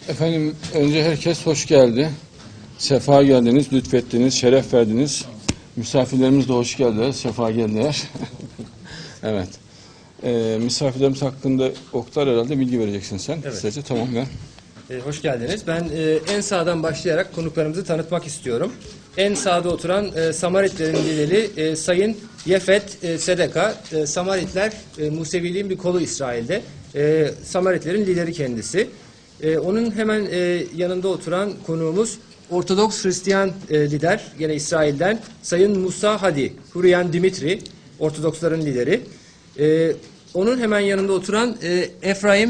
Efendim önce herkes hoş geldi. Sefa geldiniz, lütfettiniz, şeref verdiniz. Misafirlerimiz de hoş geldiler, sefa geldiler. Evet. Misafirlerimiz hakkında Oktar herhalde bilgi vereceksin sen. Evet. Kısaca tamam ver. Hoş geldiniz. Ben en sağdan başlayarak konuklarımızı tanıtmak istiyorum. En sağda oturan Samaritlerin lideri Sayın Yefet Sedeka. Samaritler Museviliğin bir kolu İsrail'de. Samaritlerin lideri kendisi. Onun hemen yanında oturan konuğumuz Ortodoks Hristiyan lider, gene İsrail'den Sayın Musa Hadi, Hurriyen Dimitri, Ortodoksların lideri. Onun hemen yanında oturan Efraim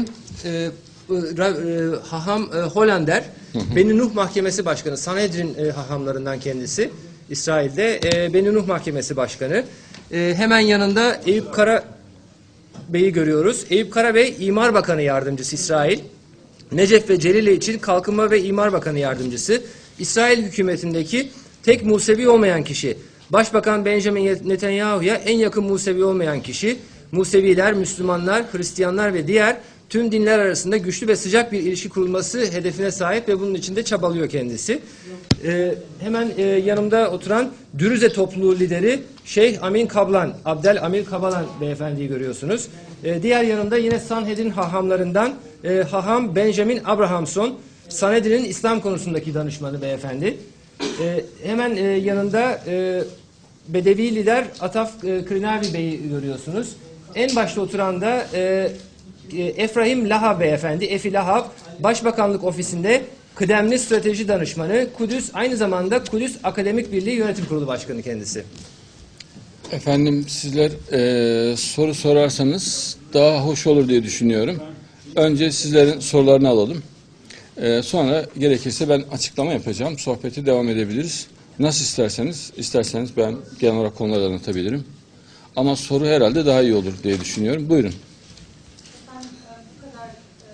Haham Hollander, Beni Nuh Mahkemesi Başkanı, Sanhedrin hahamlarından kendisi, İsrail'de Beni Nuh Mahkemesi Başkanı. Hemen yanında Eyüp Kara Bey'i görüyoruz. Eyüp Kara Bey, İmar Bakanı Yardımcısı İsrail. Necef ve Celile için Kalkınma ve İmar Bakanı Yardımcısı. İsrail hükümetindeki tek Musevi olmayan kişi. Başbakan Benjamin Netanyahu'ya en yakın Musevi olmayan kişi. Museviler, Müslümanlar, Hristiyanlar ve diğer tüm dinler arasında güçlü ve sıcak bir ilişki kurulması hedefine sahip ve bunun için de çabalıyor kendisi. Hemen yanımda oturan Dürüze topluluğu lideri Şeyh Amin Kablan, Abdel Amir Kabalan beyefendiyi görüyorsunuz. Diğer yanımda yine Sanhedrin hahamlarından Haham Benjamin Abrahamson, Sanhedrin'in İslam konusundaki danışmanı beyefendi. Hemen yanında Bedevi lider Ataf Krinavi Bey'i görüyorsunuz. En başta oturan da Efraim Lahab beyefendi, Efi Lahab, Başbakanlık Ofisi'nde kıdemli strateji danışmanı, Kudüs, aynı zamanda Kudüs Akademik Birliği Yönetim Kurulu Başkanı kendisi. Efendim sizler soru sorarsanız daha hoş olur diye düşünüyorum. Önce sizlerin sorularını alalım. Sonra gerekirse ben açıklama yapacağım. Sohbeti devam edebiliriz. Nasıl isterseniz ben genel olarak konuları anlatabilirim. Ama soru herhalde daha iyi olur diye düşünüyorum. Buyurun. Bu kadar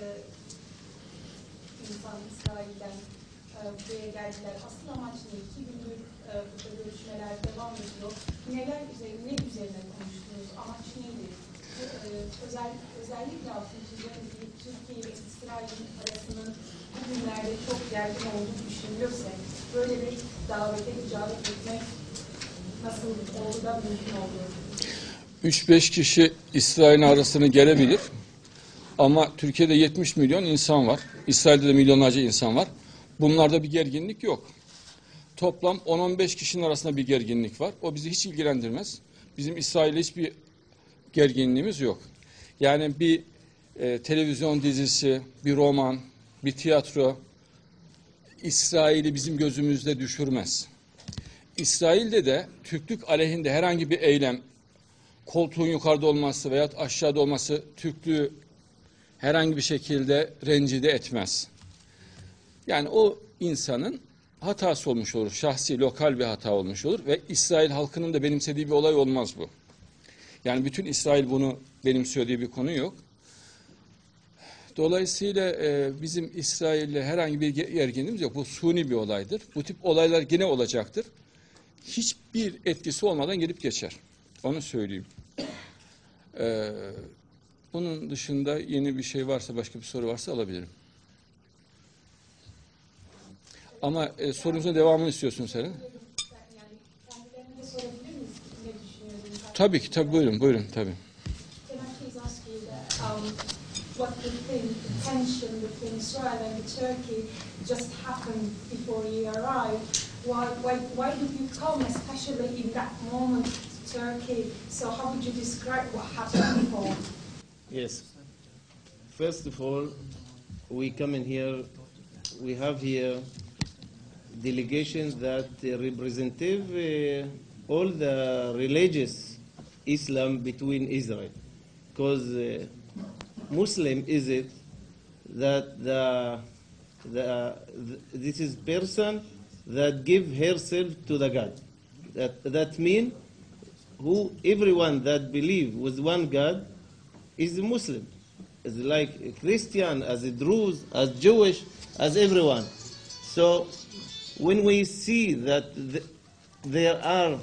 insan İsrail'den buraya geldiler. Asıl amaç ne? 2 gündür burada görüşmeler devam ediyor. Ne üzerine konuştunuz? Amaç neydi? Özellikle altını çiziyorum ki Türkiye ve İsrail'in arasının bugünlerde çok gergin olduğu düşünülürse böyle bir davete icabet etmek nasıl oldu da mümkün oldu? 3-5 kişi İsrail'in arasına gelebilir. Ama Türkiye'de 70 milyon insan var. İsrail'de de milyonlarca insan var. Bunlarda bir gerginlik yok. Toplam 10-15 kişinin arasında bir gerginlik var. O bizi hiç ilgilendirmez. Bizim İsrail'le hiçbir gerginliğimiz yok. Yani bir televizyon dizisi, bir roman, bir tiyatro İsrail'i bizim gözümüzde düşürmez. İsrail'de de Türklük aleyhinde herhangi bir eylem, koltuğun yukarıda olması veya aşağıda olması Türklüğü herhangi bir şekilde rencide etmez. Yani o insanın hatası olmuş olur. Şahsi, lokal bir hata olmuş olur ve İsrail halkının da benimsediği bir olay olmaz bu. Yani bütün İsrail bunu benimsiyor diye bir konu yok. Dolayısıyla bizim İsrail'le herhangi bir gerginliğimiz yok. Bu suni bir olaydır. Bu tip olaylar yine olacaktır. Hiçbir etkisi olmadan gelip geçer. Onu söyleyeyim. Bunun dışında yeni bir şey varsa, başka bir soru varsa alabilirim. Ama sorunuzun devamını istiyorsun sen. Yani kendilerine de sorabilir miyiz? Ne düşünüyorsunuz? Tabii ki, tabii buyurun tabii. Can I please ask you that what you think the tension between Israel and Turkey just happened before you arrived? Why did you come, especially in that moment, to Turkey? So how would you describe what happened before? Yes. First of all, we come in here, we have here delegations that representative all the religious Islam between Israel. Because Muslim is it that this is person that give herself to the God. That mean everyone that believe with one God is a Muslim. It's like a Christian, as a Druze, as Jewish, as everyone. So when we see that there are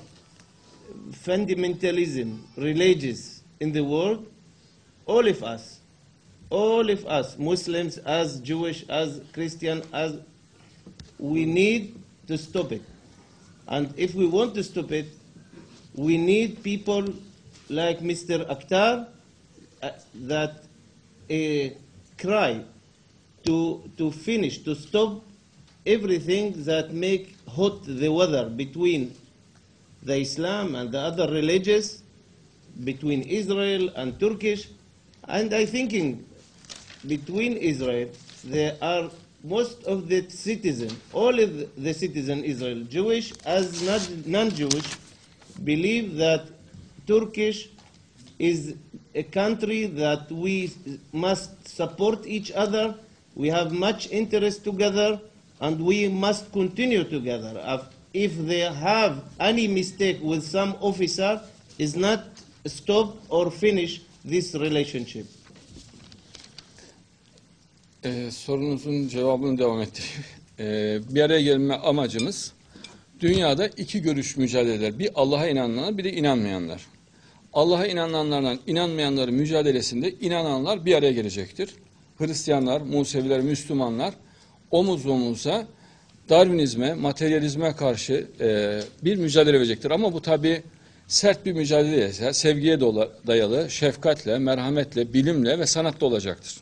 fundamentalism, religious in the world, all of us all of us, Muslims, as Jewish, as Christian, as we need to stop it. And if we want to stop it, we need people like Mr. Akhtar that cry to finish, to stop everything that make hot the weather between the Islam and the other religions, between Israel and Turkish. And I thinking between Israel, there are most of the citizens, all of the citizens Israel, Jewish as non-Jewish, believe that Turkish is a country that we must support each other. We have much interest together, and we must continue together. If they have any mistake with some officer, is not stop or finish this relationship. Sorunuzun cevabını devam ettireyim. Bir araya gelme amacımız dünyada iki görüş mücadeleler. Bir Allah'a inananlar, bir de inanmayanlar. Allah'a inananlarla inanmayanların mücadelesinde inananlar bir araya gelecektir. Hristiyanlar, Museviler, Müslümanlar omuz omuza Darwinizme, materyalizme karşı bir mücadele verecektir. Ama bu tabii sert bir mücadele değil, sevgiye dayalı, şefkatle, merhametle, bilimle ve sanatla olacaktır.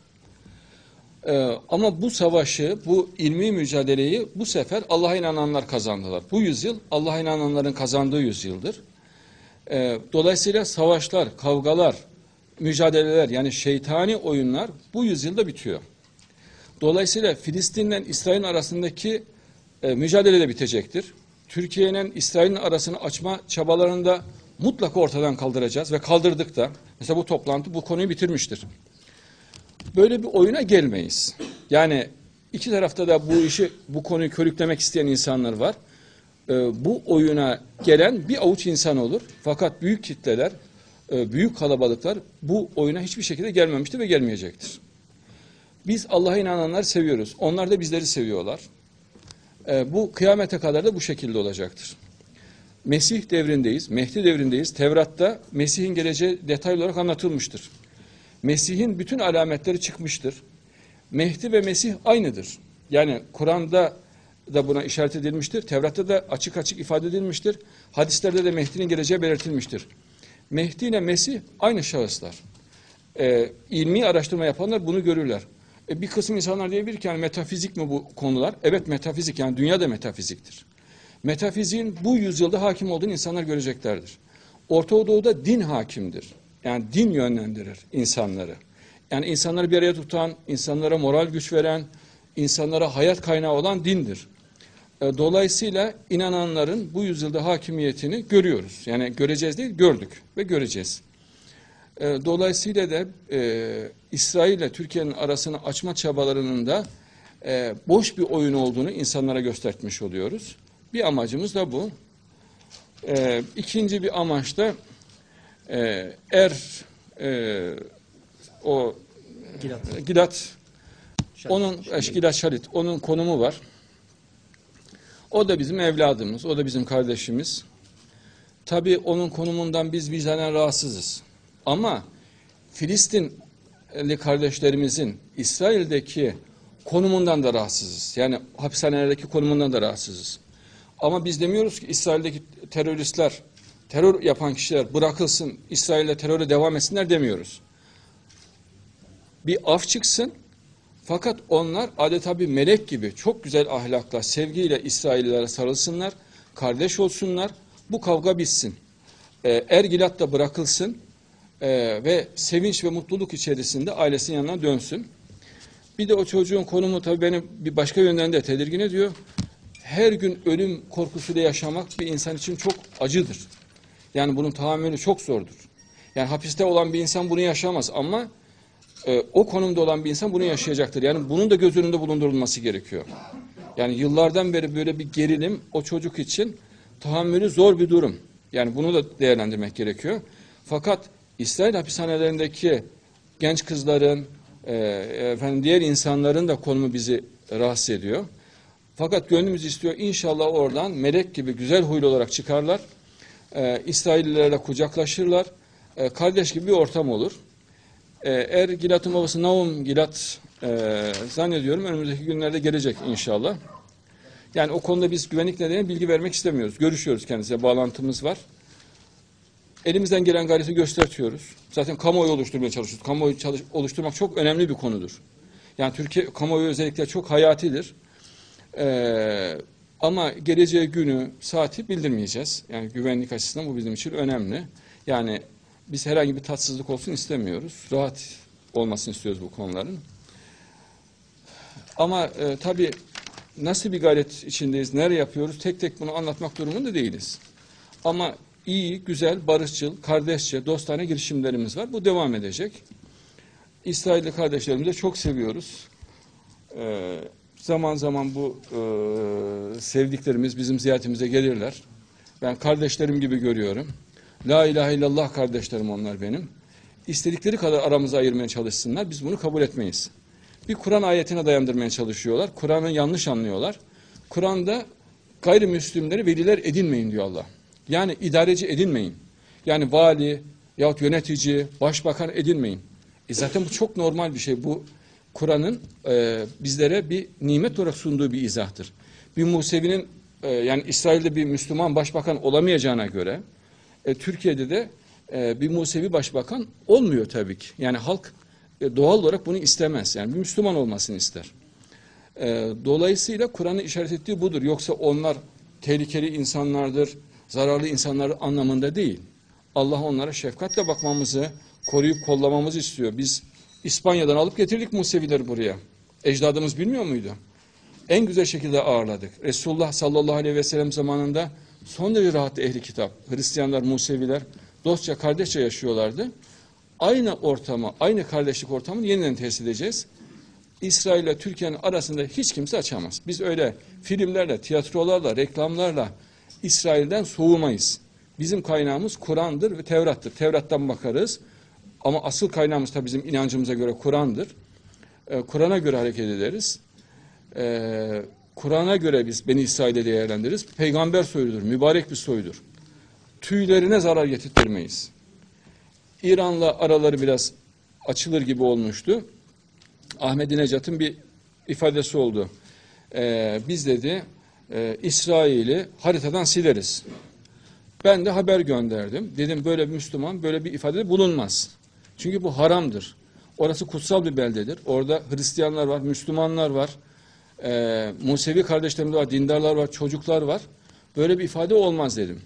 Ama bu savaşı, bu ilmi mücadeleyi bu sefer Allah'a inananlar kazandılar. Bu yüzyıl Allah'a inananların kazandığı yüzyıldır. Dolayısıyla savaşlar, kavgalar, mücadeleler yani şeytani oyunlar bu yüzyılda bitiyor. Dolayısıyla Filistin'le İsrail'in arasındaki mücadele de bitecektir. Türkiye'nin İsrail'in arasını açma çabalarını da mutlaka ortadan kaldıracağız ve kaldırdık da. Mesela bu toplantı bu konuyu bitirmiştir. Böyle bir oyuna gelmeyiz. Yani iki tarafta da bu konuyu körüklemek isteyen insanlar var. Bu oyuna gelen bir avuç insan olur. Fakat büyük kitleler, büyük kalabalıklar bu oyuna hiçbir şekilde gelmemiştir ve gelmeyecektir. Biz Allah'a inananları seviyoruz. Onlar da bizleri seviyorlar. Bu kıyamete kadar da bu şekilde olacaktır. Mesih devrindeyiz, Mehdi devrindeyiz. Tevrat'ta Mesih'in geleceği detaylı olarak anlatılmıştır. Mesih'in bütün alametleri çıkmıştır. Mehdi ve Mesih aynıdır. Yani Kur'an'da da buna işaret edilmiştir. Tevrat'ta da açık açık ifade edilmiştir. Hadislerde de Mehdi'nin geleceği belirtilmiştir. Mehdi ile Mesih aynı şahıslar. İlmi araştırma yapanlar bunu görürler. Bir kısım insanlar diyebilir ki yani metafizik mi bu konular? Evet metafizik, yani dünya da metafiziktir. Metafiziğin bu yüzyılda hakim olduğunu insanlar göreceklerdir. Orta Doğu'da din hakimdir. Yani din yönlendirir insanları. Yani insanları bir araya tutan, insanlara moral güç veren, insanlara hayat kaynağı olan dindir. Dolayısıyla inananların bu yüzyılda hakimiyetini görüyoruz. Yani göreceğiz değil, gördük ve göreceğiz. Dolayısıyla da İsrail ile Türkiye'nin arasını açma çabalarının da boş bir oyun olduğunu insanlara göstermiş oluyoruz. Bir amacımız da bu. İkinci bir amaç da Gilad Shalit, onun konumu var. O da bizim evladımız, o da bizim kardeşimiz. Tabii onun konumundan biz vicdanen rahatsızız. Ama Filistinli kardeşlerimizin İsrail'deki konumundan da rahatsızız. Yani hapishanelerdeki konumundan da rahatsızız. Ama biz demiyoruz ki İsrail'deki teröristler, terör yapan kişiler bırakılsın, İsrail'le teröre devam etsinler demiyoruz. Bir af çıksın, fakat onlar adeta bir melek gibi çok güzel ahlakla, sevgiyle İsraillilere sarılsınlar, kardeş olsunlar, bu kavga bitsin. Gilad da bırakılsın ve sevinç ve mutluluk içerisinde ailesinin yanına dönsün. Bir de o çocuğun konumu tabii beni bir başka yönden de tedirgin ediyor. Her gün ölüm korkusuyla yaşamak bir insan için çok acıdır. Yani bunun tahammülü çok zordur. Yani hapiste olan bir insan bunu yaşamaz ama o konumda olan bir insan bunu yaşayacaktır. Yani bunun da göz önünde bulundurulması gerekiyor. Yani yıllardan beri böyle bir gerilim o çocuk için tahammülü zor bir durum. Yani bunu da değerlendirmek gerekiyor. Fakat İsrail hapishanelerindeki genç kızların, diğer insanların da konumu bizi rahatsız ediyor. Fakat gönlümüz istiyor inşallah oradan melek gibi güzel huylu olarak çıkarlar. İsraillilerle kucaklaşırlar. Kardeş gibi bir ortam olur. Eğer Gilat'ın babası Nahum Gilat zannediyorum önümüzdeki günlerde gelecek inşallah. Yani o konuda biz güvenlik nedeniyle bilgi vermek istemiyoruz. Görüşüyoruz kendisiyle, bağlantımız var. Elimizden gelen gayreti göstertiyoruz. Zaten kamuoyu oluşturmaya çalışıyoruz. Kamuoyu oluşturmak çok önemli bir konudur. Yani Türkiye kamuoyu özellikle çok hayatidir. Ama geleceği günü, saati bildirmeyeceğiz. Yani güvenlik açısından bu bizim için önemli. Yani biz herhangi bir tatsızlık olsun istemiyoruz. Rahat olmasını istiyoruz bu konuların. Ama tabii nasıl bir gayret içindeyiz, nereye yapıyoruz, tek tek bunu anlatmak durumunda değiliz. Ama iyi, güzel, barışçıl, kardeşçe, dostane girişimlerimiz var. Bu devam edecek. İsrailli kardeşlerimizi de çok seviyoruz. Zaman zaman bu sevdiklerimiz bizim ziyaretimize gelirler. Ben kardeşlerim gibi görüyorum. La ilahe illallah kardeşlerim onlar benim. İstedikleri kadar aramızı ayırmaya çalışsınlar. Biz bunu kabul etmeyiz. Bir Kur'an ayetine dayandırmaya çalışıyorlar. Kur'an'ı yanlış anlıyorlar. Kur'an'da gayrimüslimleri veliler edinmeyin diyor Allah. Yani idareci edinmeyin. Yani vali yahut yönetici, başbakan edinmeyin. Zaten bu çok normal bir şey. Bu Kur'an'ın bizlere bir nimet olarak sunduğu bir izahtır. Bir Musevi'nin yani İsrail'de bir Müslüman başbakan olamayacağına göre Türkiye'de de bir Musevi başbakan olmuyor tabii ki. Yani halk doğal olarak bunu istemez. Yani bir Müslüman olmasını ister. Dolayısıyla Kur'an'ın işaret ettiği budur. Yoksa onlar tehlikeli insanlardır, zararlı insanlar anlamında değil. Allah onlara şefkatle bakmamızı, koruyup kollamamızı istiyor. Biz İspanya'dan alıp getirdik Musevileri buraya. Ecdadımız bilmiyor muydu? En güzel şekilde ağırladık. Resulullah sallallahu aleyhi ve sellem zamanında son derece rahattı ehli kitap. Hristiyanlar, Museviler dostça, kardeşçe yaşıyorlardı. Aynı ortamı, aynı kardeşlik ortamını yeniden tesis edeceğiz. İsrail ile Türkiye'nin arasında hiç kimse açamaz. Biz öyle filmlerle, tiyatrolarla, reklamlarla İsrail'den soğumayız. Bizim kaynağımız Kur'an'dır ve Tevrat'tır. Tevrat'tan bakarız. Ama asıl kaynağımız da bizim inancımıza göre Kur'an'dır. Kur'an'a göre hareket ederiz. Kur'an'a göre biz Beni İsrail'e değerlendiririz. Peygamber soyudur, mübarek bir soydur. Tüylerine zarar getirtmeyiz. İran'la araları biraz açılır gibi olmuştu. Ahmadinejad'ın bir ifadesi oldu. Biz dedi İsrail'i haritadan sileriz. Ben de haber gönderdim. Dedim böyle bir Müslüman böyle bir ifadede bulunmaz. Çünkü bu haramdır. Orası kutsal bir beldedir. Orada Hristiyanlar var, Müslümanlar var, Musevi kardeşlerimiz var, dindarlar var, çocuklar var. Böyle bir ifade olmaz dedim.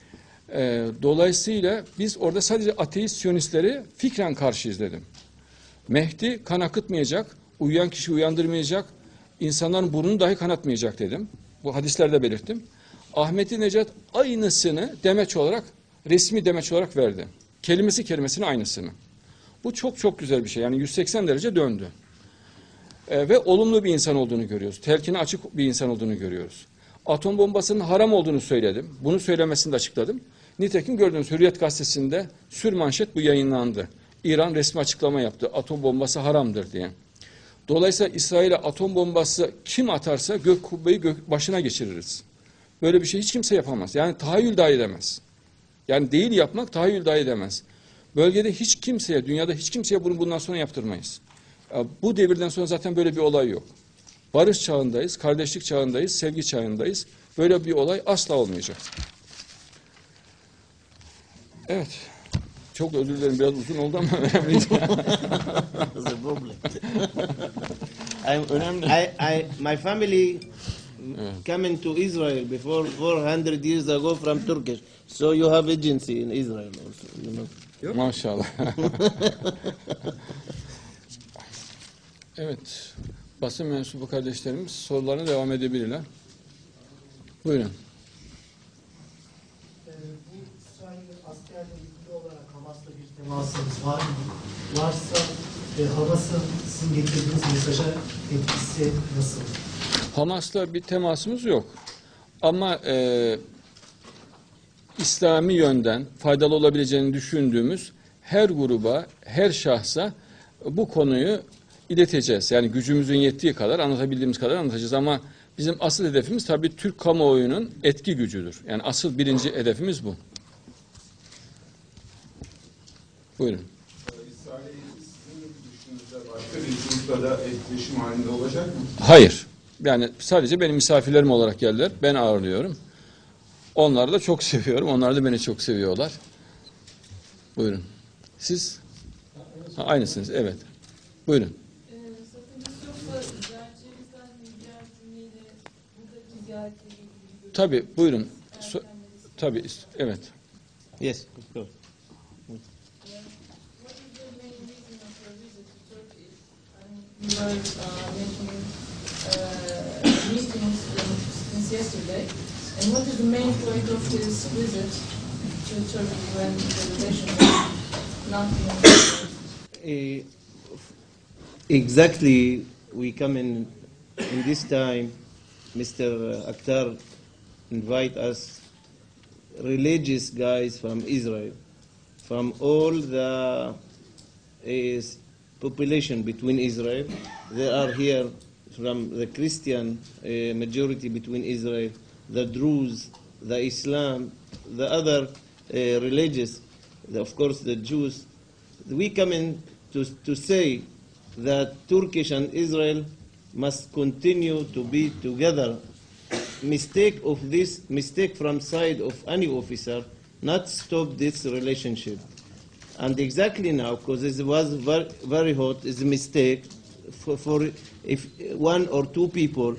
Dolayısıyla biz orada sadece ateist siyonistleri fikren karşıyız dedim. Mehdi kan akıtmayacak, uyuyan kişi uyandırmayacak, insanların burnunu dahi kanatmayacak dedim. Bu hadislerde belirttim. Ahmadinejad aynısını demeç olarak, resmi demeç olarak verdi. Kelimesinin aynısını. Bu çok çok güzel bir şey. Yani 180 derece döndü. Ve olumlu bir insan olduğunu görüyoruz. Telkine açık bir insan olduğunu görüyoruz. Atom bombasının haram olduğunu söyledim. Bunu söylemesini de açıkladım. Nitekim gördüğünüz Hürriyet gazetesinde sürmanşet bu yayınlandı. İran resmi açıklama yaptı. Atom bombası haramdır diye. Dolayısıyla İsrail'e atom bombası kim atarsa gök kubbeyi başına geçiririz. Böyle bir şey hiç kimse yapamaz. Yani tahayyül dahi edemez. Yani değil yapmak tahayyül dahi edemez. Bölgede hiç kimseye, dünyada hiç kimseye bunu bundan sonra yaptırmayız. Bu devirden sonra zaten böyle bir olay yok. Barış çağındayız, kardeşlik çağındayız, sevgi çağındayız. Böyle bir olay asla olmayacak. Evet. Çok özür dilerim, biraz uzun oldu ama önemliydi. That's a problem. My family coming to Israel before 400 years ago from Turkish. So you have agency in Israel also, you know. Maşallah. Evet. Basın mensubu kardeşlerimiz sorularına devam edebilirler. Buyurun. Bu İsrail askerle ilgili olarak Hamas'la bir temasınız var mı? Varsa Hamas'ın sizin getirdiğiniz mesaja etkisi nasıl? Hamas'la bir temasımız yok. Ama İslami yönden faydalı olabileceğini düşündüğümüz her gruba, her şahsa bu konuyu ileteceğiz. Yani gücümüzün yettiği kadar, anlatabildiğimiz kadar anlatacağız. Ama bizim asıl hedefimiz tabii Türk kamuoyunun etki gücüdür. Yani asıl birinci hedefimiz bu. Buyurun. İsrail'e sizin da etkileşim halinde olacak mı? Hayır. Yani sadece benim misafirlerim olarak geldiler. Ben ağırlıyorum. Onları da çok seviyorum. Onlar da beni çok seviyorlar. Buyurun. Siz? Ha, aynısınız. Evet. Buyurun. Sakıncası yoksa ziyaretçilerimizden bir diğer cümleyle buradaki ziyaretle ilgili bir Tabii. Buyurun. Tabii. Evet. Yes, of course. What is the main reason of your visit to Turkey? I mean, you were mentioning meetings since yesterday. And what is the main point of this visit to Turkey when the relations are not being Exactly, we come in this time, Mr. Akhtar invite us, religious guys from Israel, from all the population between Israel. They are here from the Christian majority between Israel, the Druze, the Islam, the other religious, of course the Jews. We come in to say that Turkish and Israel must continue to be together. Mistake from side of any officer, not stop this relationship. And exactly now, because it was very, very hot, is a mistake for if one or two people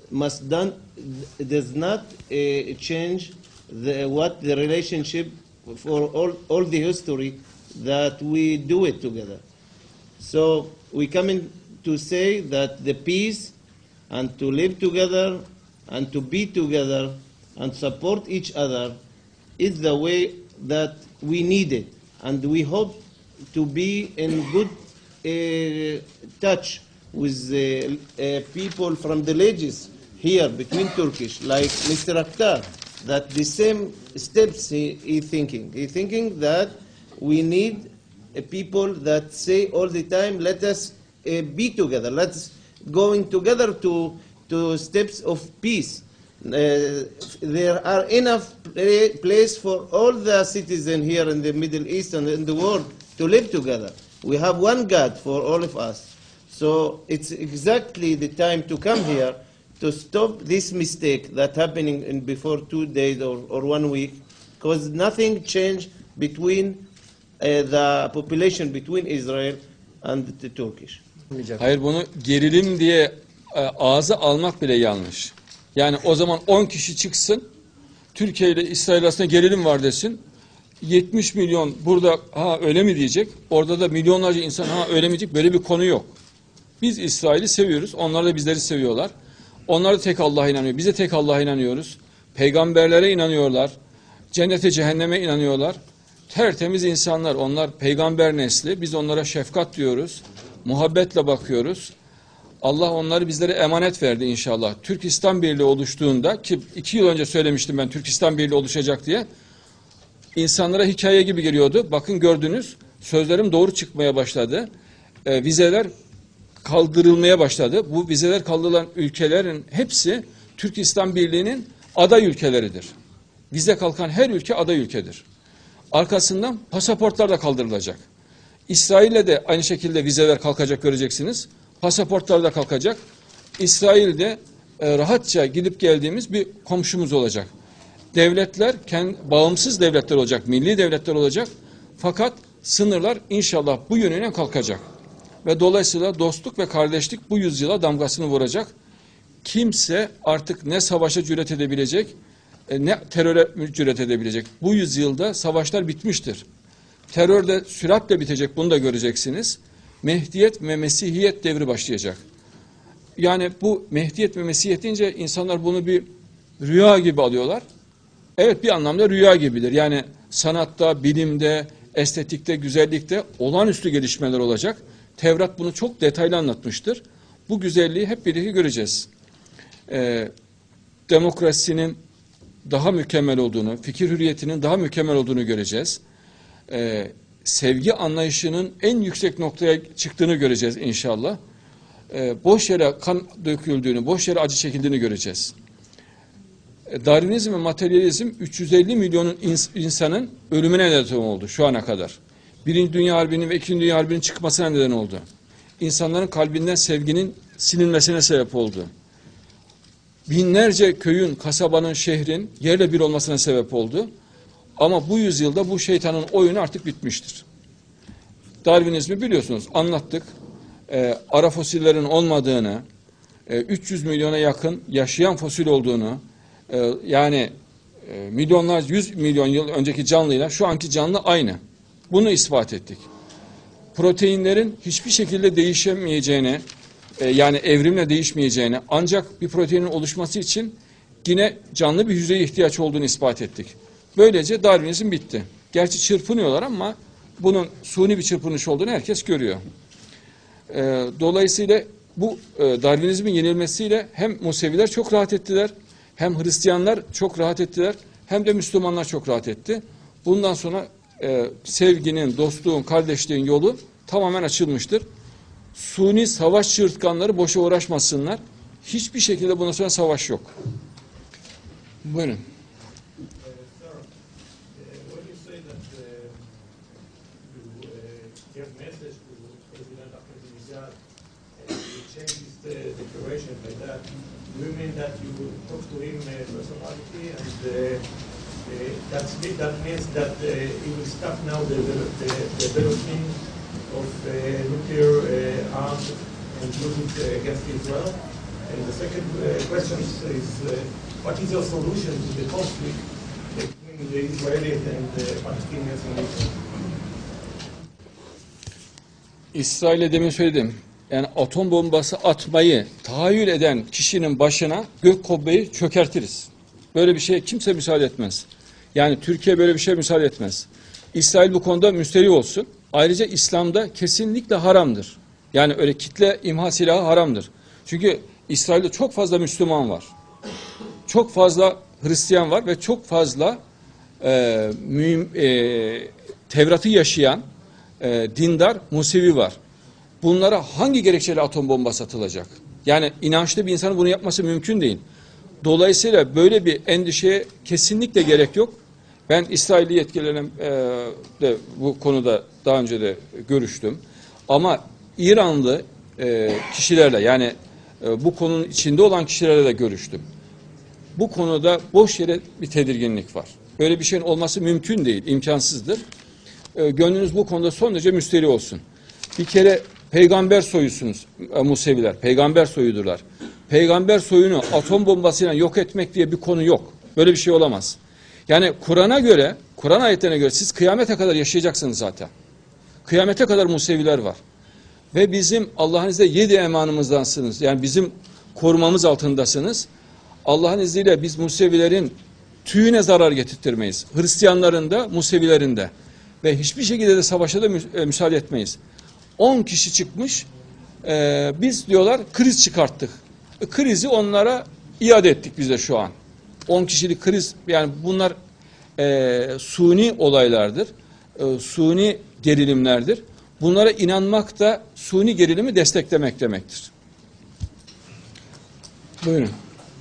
does not change what the relationship for all the history that we do it together. So we come in to say that the peace and to live together and to be together and support each other is the way that we need it. And we hope to be in good touch with people from the villages here between Turkish, like Mr. Akhtar, that the same steps he thinking. He thinking that we need people that say all the time, let us be together, let's going together to steps of peace. There are enough place for all the citizens here in the Middle East and in the world to live together. We have one God for all of us. So it's exactly the time to come here to stop this mistake that happening in before 2 days or 1 week, because nothing changed between the population between Israel and the Turkish. Hayır, bunu gerilim diye ağza almak bile yanlış. Yani o zaman 10 kişi çıksın, Türkiye ile İsrail arasında gerilim var desin. 70 milyon burada ha öyle mi diyecek, orada da milyonlarca insan ha öyle mi diyecek, böyle bir konu yok. Biz İsrail'i seviyoruz, onlar da bizleri seviyorlar. Onlar da tek Allah'a inanıyor, biz de tek Allah'a inanıyoruz. Peygamberlere inanıyorlar, cennete cehenneme inanıyorlar. Tertemiz insanlar, onlar peygamber nesli, biz onlara şefkat diyoruz, muhabbetle bakıyoruz. Allah onları bizlere emanet verdi inşallah. Türk-İslam Birliği oluştuğunda, ki 2 yıl önce söylemiştim ben Türk-İslam Birliği oluşacak diye, insanlara hikaye gibi geliyordu. Bakın gördünüz, sözlerim doğru çıkmaya başladı. Vizeler kaldırılmaya başladı. Bu vizeler kaldırılan ülkelerin hepsi Türk-İslam Birliği'nin aday ülkeleridir. Vize kalkan her ülke aday ülkedir. Arkasından pasaportlar da kaldırılacak. İsrail'le de aynı şekilde vizeler kalkacak, göreceksiniz. Pasaportlar da kalkacak. İsrail'de rahatça gidip geldiğimiz bir komşumuz olacak. Devletler bağımsız devletler olacak, milli devletler olacak. Fakat sınırlar inşallah bu yönüne kalkacak. Ve dolayısıyla dostluk ve kardeşlik bu yüzyıla damgasını vuracak. Kimse artık ne savaşa cüret edebilecek, ne teröre cüret edebilecek. Bu yüzyılda savaşlar bitmiştir. Terör de süratle bitecek, bunu da göreceksiniz. Mehdiyet ve Mesihiyet devri başlayacak. Yani bu Mehdiyet ve Mesihiyet deyince insanlar bunu bir rüya gibi alıyorlar. Evet, bir anlamda rüya gibidir. Yani sanatta, bilimde, estetikte, güzellikte olağanüstü gelişmeler olacak. Tevrat bunu çok detaylı anlatmıştır. Bu güzelliği hep birlikte göreceğiz. Demokrasinin daha mükemmel olduğunu, fikir hürriyetinin daha mükemmel olduğunu göreceğiz. Sevgi anlayışının en yüksek noktaya çıktığını göreceğiz inşallah. Boş yere kan döküldüğünü, boş yere acı çekildiğini göreceğiz. Darwinizm ve materyalizm 350 milyon insanın ölümüne neden oldu şu ana kadar. Birinci Dünya Harbi'nin ve İkinci Dünya Harbi'nin çıkmasına neden oldu. insanların kalbinden sevginin silinmesine sebep oldu. Binlerce köyün, kasabanın, şehrin yerle bir olmasına sebep oldu. Ama bu yüzyılda bu şeytanın oyunu artık bitmiştir. Darwinizmi biliyorsunuz, anlattık. Ara fosillerin olmadığını, 300 milyona yakın yaşayan fosil olduğunu, yani milyonlar, 100 milyon yıl önceki canlıyla şu anki canlı aynı. Bunu ispat ettik. Proteinlerin hiçbir şekilde değişemeyeceğini, yani evrimle değişmeyeceğini, ancak bir proteinin oluşması için yine canlı bir hücreye ihtiyaç olduğunu ispat ettik. Böylece Darwinizm bitti. Gerçi çırpınıyorlar ama bunun suni bir çırpınış olduğunu herkes görüyor. Dolayısıyla bu Darwinizmin yenilmesiyle hem Museviler çok rahat ettiler, hem Hristiyanlar çok rahat ettiler, hem de Müslümanlar çok rahat etti. Bundan sonra sevginin, dostluğun, kardeşliğin yolu tamamen açılmıştır. Suni savaş çığırtkanları boşa uğraşmasınlar. Hiçbir şekilde bundan sonra savaş yok. Buyurun. Do you mean that you will talk to him personality, and that means that he will stop now the development of nuclear arms and use it against Israel? And the second question is, what is your solution to the conflict between the Israelis and the Palestinians in Israel? İsrail'e demin söyledim. Yani atom bombası atmayı tahayyül eden kişinin başına gök kubbeyi çökertiriz. Böyle bir şeye kimse müsaade etmez. Yani Türkiye böyle bir şeye müsaade etmez. İsrail bu konuda müsterih olsun. Ayrıca İslam'da kesinlikle haramdır. Yani öyle kitle imha silahı haramdır. Çünkü İsrail'de çok fazla Müslüman var. Çok fazla Hristiyan var ve çok fazla Tevrat'ı yaşayan dindar Musevi var. Bunlara hangi gerekçeyle atom bombası atılacak? Yani inançlı bir insanın bunu yapması mümkün değil. Dolayısıyla böyle bir endişeye kesinlikle gerek yok. Ben İsrailli yetkililerine de bu konuda daha önce de görüştüm. Ama İranlı kişilerle, yani bu konunun içinde olan kişilerle de görüştüm. Bu konuda boş yere bir tedirginlik var. Böyle bir şeyin olması mümkün değil, imkansızdır. Gönlünüz bu konuda son derece müsterih olsun. Bir kere peygamber soyusunuz Museviler, peygamber soyudurlar. Peygamber soyunu atom bombasıyla yok etmek diye bir konu yok. Böyle bir şey olamaz. Yani Kur'an'a göre, Kur'an ayetlerine göre siz kıyamete kadar yaşayacaksınız zaten. Kıyamete kadar Museviler var. Ve bizim Allah'ın izniyle 7 emanımızdansınız. Yani bizim korumamız altındasınız. Allah'ın izniyle biz Musevilerin tüyüne zarar getirtmeyiz. Hristiyanların da, Musevilerin de. Ve hiçbir şekilde de savaşa da müsaade etmeyiz. 10 kişi çıkmış, biz diyorlar kriz çıkarttık. Krizi onlara iade ettik biz de şu an. 10 kişilik kriz, yani bunlar suni olaylardır, suni gerilimlerdir. Bunlara inanmak da suni gerilimi desteklemek demektir. Buyurun.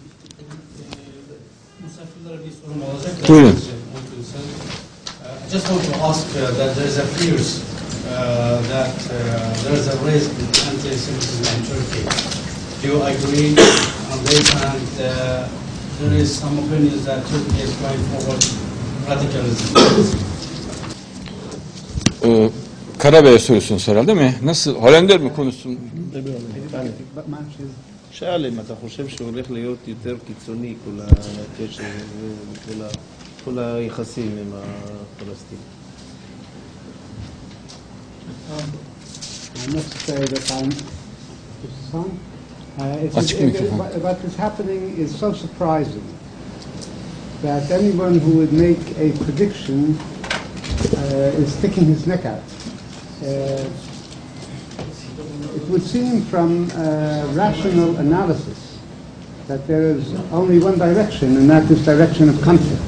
Misafirlere bir sorum olacak. Buyurun. I just want to ask that there is a fears that there is a rise in anti-Semitism in Turkey. Do you agree on this? And there is some opinions that Turkey is going forward radicalism. Karabey'e soruyorsunuz herhalde mi? Nasıl? Hollander mi konuşsun? שאל אם אתה חושב שהולך להיות יותר קיצוני כל היחסים עם הפלסטינים. I must say that I'm what is happening is so surprising that anyone who would make a prediction is sticking his neck out. It would seem from rational analysis that there is only one direction, and that is direction of conflict.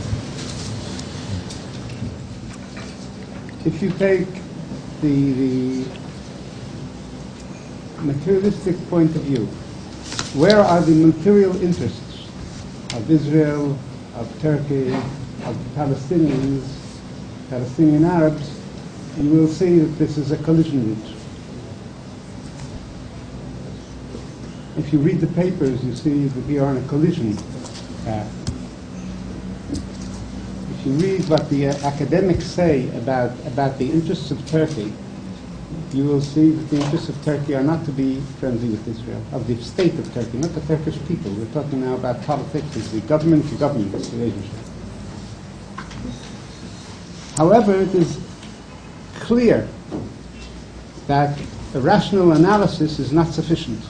If you take the materialistic point of view, where are the material interests of Israel, of Turkey, of the Palestinians, Palestinian Arabs, you will see that this is a collision route. if you read the papers, you see that we are on a collision path. If you read what the academics say about the interests of Turkey, you will see that the interests of Turkey are not to be friendly with Israel, of the state of Turkey, not the Turkish people. We're talking now about politics, it's the government-to-government relationship. However, it is clear that a rational analysis is not sufficient.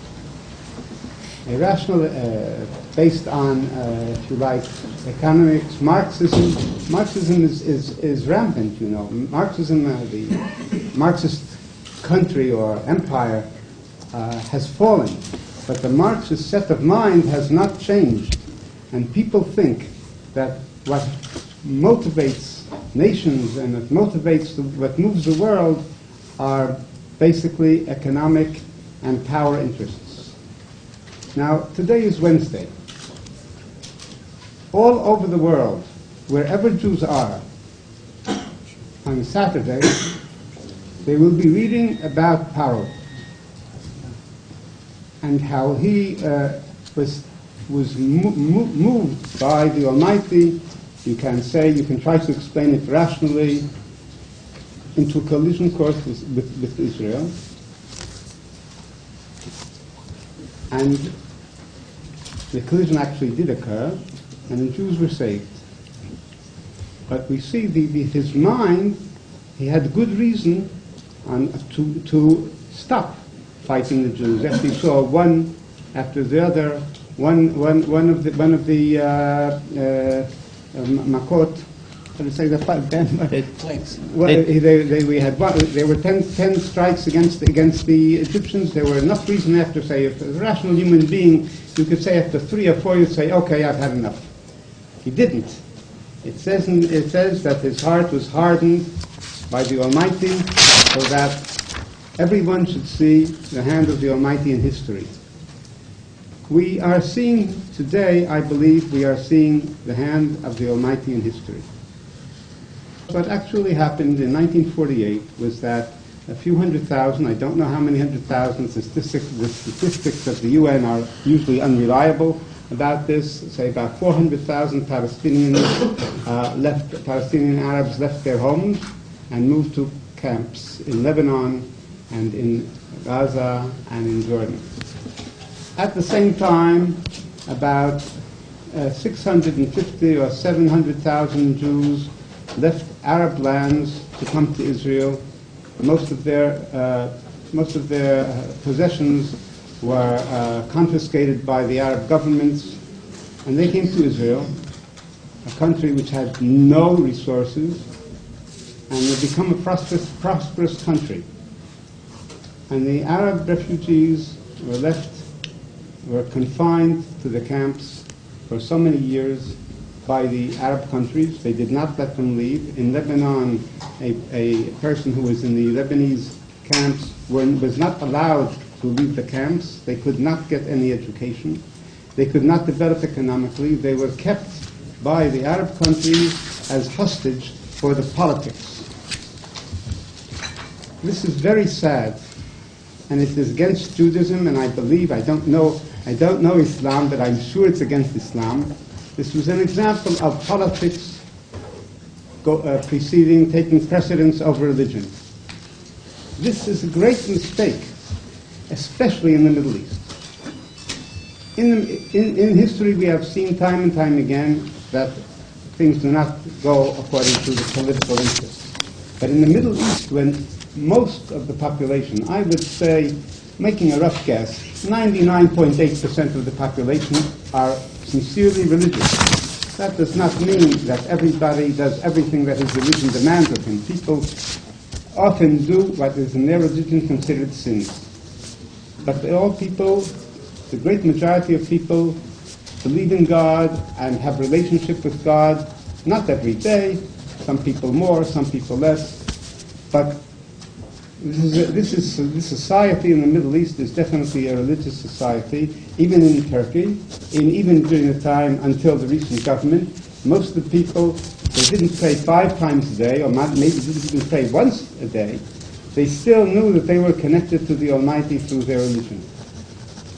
A rational, based on, if you like, economics, Marxism is rampant, you know. Marxism, the Marxist country or empire has fallen, but the Marxist set of mind has not changed. And people think that what motivates nations and what moves the world are basically economic and power interests. Now, today is Wednesday. All over the world, wherever Jews are, on Saturday, they will be reading about Paro and how he was moved by the Almighty. You can try to explain it rationally, into a collision course with Israel. And the collision actually did occur, and the Jews were saved. But we see his mind, he had good reason to stop fighting the Jews. As we saw one after the other, one of the Makot. What say the plagues? Well, there were 10 strikes against the Egyptians. There were enough reason after, say, if a rational human being, you could say after 3 or 4, you'd say, okay, I've had enough. He didn't. It says that his heart was hardened by the Almighty, so that everyone should see the hand of the Almighty in history. We are seeing today, I believe, we are seeing the hand of the Almighty in history. What actually happened in 1948 was that a few 100,000, I don't know how many 100,000, the statistics of the UN are usually unreliable about this, say about 400,000 Palestinian Arabs left their homes and moved to camps in Lebanon and in Gaza and in Jordan. At the same time, about 650 or 700,000 Jews left Arab lands to come to Israel. Most of their possessions were confiscated by the Arab governments, and they came to Israel, a country which had no resources, and they become a prosperous country. And the Arab refugees were confined to the camps for so many years by the Arab countries. They did not let them leave. In Lebanon, a person who was in the Lebanese camps was not allowed to leave the camps. They could not get any education. They could not develop economically. They were kept by the Arab countries as hostage for the politics. This is very sad, and it is against Judaism, and I don't know Islam, but I'm sure it's against Islam. This was an example of politics taking precedence over religion. This is a great mistake, especially in the Middle East. In history, we have seen time and time again that things do not go according to the political interests. But in the Middle East, when most of the population, I would say, making a rough guess, 99.8% of the population are sincerely religious. That does not mean that everybody does everything that his religion demands of him. People often do what is in their religion considered sins. But all people, the great majority of people, believe in God and have relationship with God, not every day, some people more, some people less, but this society in the Middle East is definitely a religious society, even in Turkey, even during the time until the recent government. Most of the people, they didn't pray 5 times a day, or maybe didn't even pray once a day. They still knew that they were connected to the Almighty through their religion.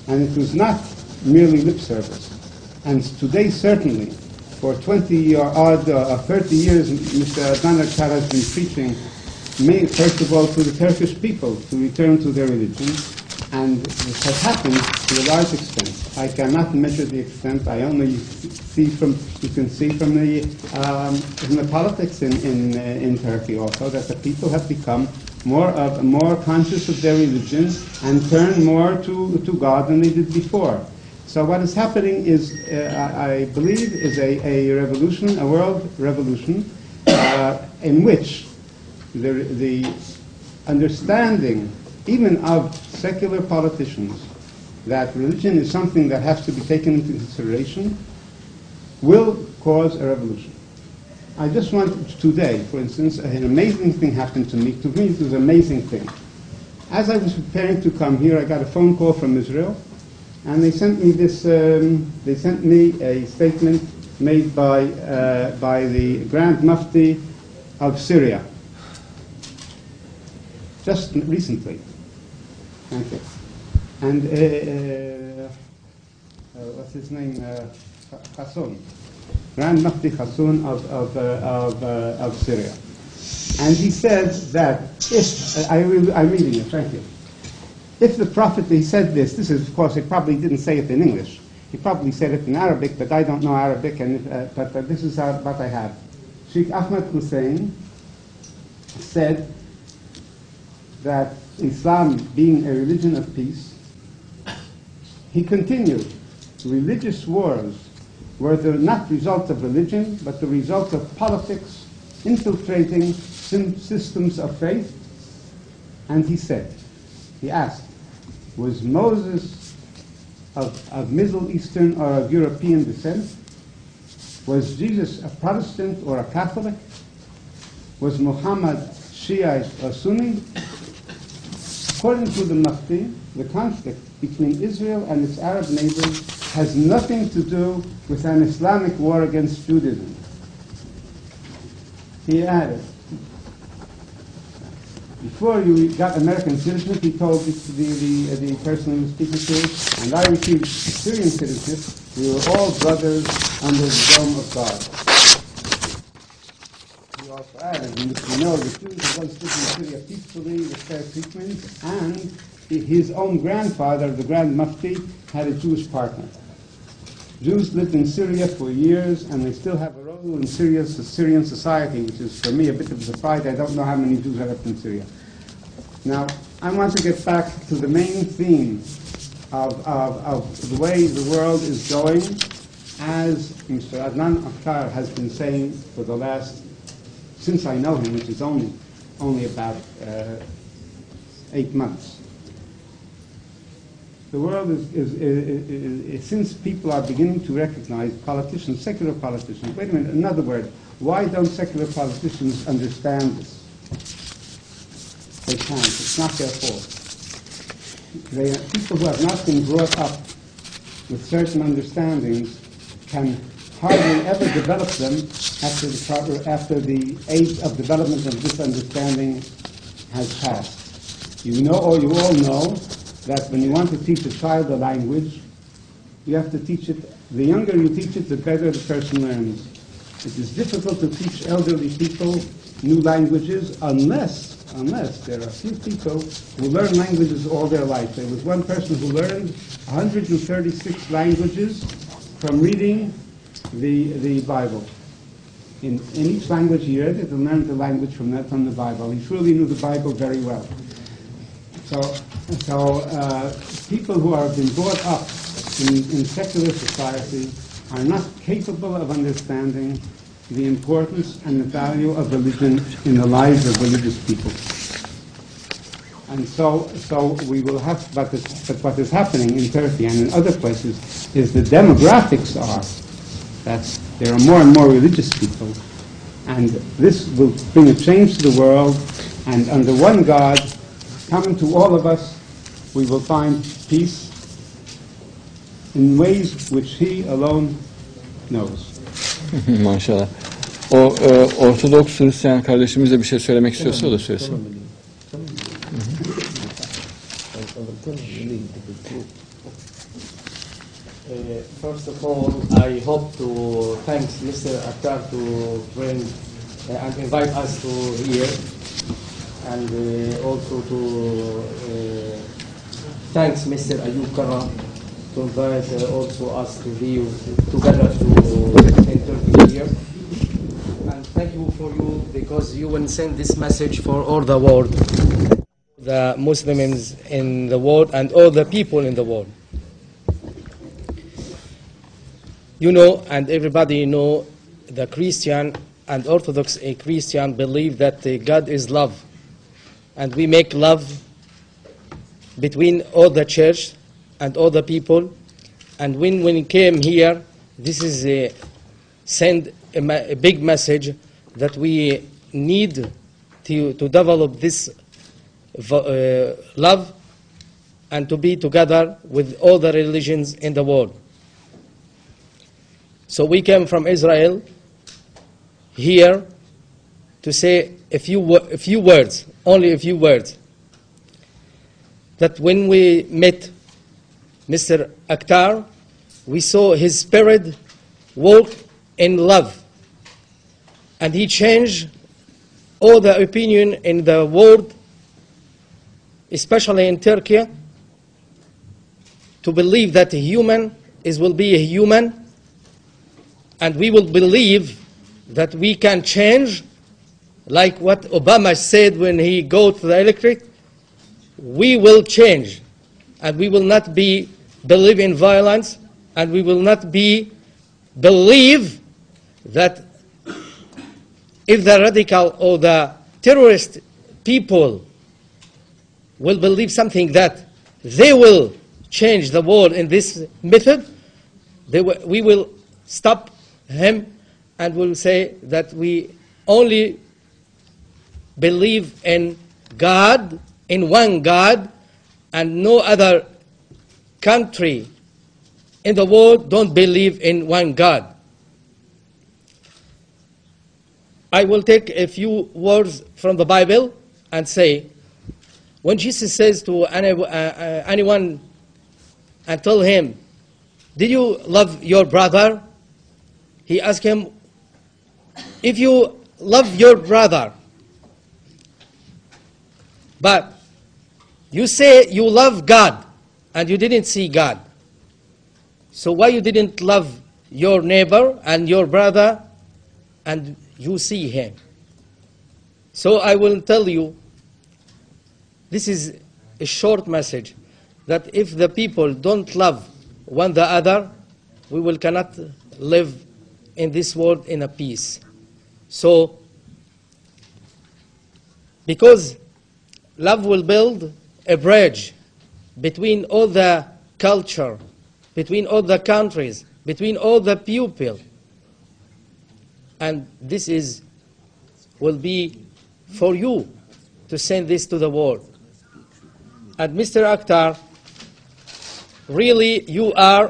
And it was not merely lip service. And today, certainly, for 20 or 30 years, Mr. Adnan Aktar has been preaching, first of all, to the Turkish people to return to their religion. And this has happened to a large extent. I cannot measure the extent. I only see from, you can see from the politics in Turkey also, that the people have become more conscious of their religion and turn more to God than they did before. So what is happening is, I believe, is a revolution, a world revolution, in which the understanding, even of secular politicians, that religion is something that has to be taken into consideration, will cause a revolution. I just want today, for instance, an amazing thing happened to me. To me, it was an amazing thing. As I was preparing to come here, I got a phone call from Israel, and they sent me this. They sent me a statement made by the Grand Mufti of Syria, just recently. Thank you. And what's his name? Hassoun. Grand Mufti Hassoun of Syria. And he said that if, I'm reading it, thank you. If the Prophet, he said this is, of course, he probably didn't say it in English. He probably said it in Arabic, but I don't know Arabic, and but this is what I have. Sheikh Ahmed Hussein said that Islam being a religion of peace, he continued, religious wars were not the result of religion, but the result of politics infiltrating systems of faith. And he said, he asked, was Moses of Middle Eastern or of European descent? Was Jesus a Protestant or a Catholic? Was Muhammad Shiite or Sunni? According to the Mufti, the conflict between Israel and its Arab neighbors has nothing to do with an Islamic war against Judaism. He added, before you got American citizenship, he told the person who was speaking to, and I received Syrian citizenship, we were all brothers under the dome of God. He also added, you know, the Jews have once lived in Syria peacefully with fair treatment, and his own grandfather, the Grand Mufti, had a Jewish partner. Jews lived in Syria for years, and they still have a role in Syrian society, which is for me a bit of a surprise. I don't know how many Jews are left in Syria. Now, I want to get back to the main theme of the way the world is going, as Mr. Adnan Aktar has been saying for the last, since I know him, which is only about 8 months. The world is since people are beginning to recognize politicians, secular politicians. Wait a minute, another word. Why don't secular politicians understand this? They can't. It's not their fault. People who have not been brought up with certain understandings can hardly ever develop them after the age of development of this understanding has passed. You know, or you all know, that when you want to teach a child a language, you have to teach it, the younger you teach it, the better the person learns. It is difficult to teach elderly people new languages unless there are a few people who learn languages all their life. There was one person who learned 136 languages from reading the Bible. In each language he read it and learned the language from the Bible. He truly knew the Bible very well. So people who have been brought up in secular society are not capable of understanding the importance and the value of religion in the lives of religious people. And so we will have, but what is happening in Turkey and in other places is the demographics are that there are more and more religious people, and this will bring a change to the world, and under one God, coming to all of us, we will find peace in ways which He alone knows. Maşallah. O Ortodoks Hristiyan kardeşimiz de bir şey söylemek istiyorsa o da söylesin. First of all, I hope to thank Mr. Akhtar to bring and invite us to here, and also to thanks Mr. Ayub Kara to invite also us to be together to in Turkey here. And thank you for you because you will send this message for all the world, the Muslims in the world and all the people in the world. You know, and everybody know, the Christian and Orthodox Christian believe that God is love, and we make love between all the church and all the people. And when we came here, this is send a big message that we need to develop this love and to be together with all the religions in the world. So we came from Israel here to say a few words, only a few words. That when we met Mr. Akhtar, we saw his spirit walk in love. And he changed all the opinion in the world, especially in Turkey, to believe that a human will be a human. And we will believe that we can change, like what Obama said when he go to the electric. We will change, and we will not believe in violence, and we will not believe that if the radical or the terrorist people will believe something that they will change the world in this method, we will stop him and will say that we only believe in God, in one God, and no other country in the world don't believe in one God. I will take a few words from the Bible and say, when Jesus says to anyone and tell him, did you love your brother? He asked him, if you love your brother, but you say you love God and you didn't see God, so why you didn't love your neighbor and your brother and you see him? So I will tell you, this is a short message, that if the people don't love one the other, we cannot live in this world in a peace. So, because love will build a bridge between all the culture, between all the countries, between all the people. And this will be for you to send this to the world. And Mr. Akhtar, really you are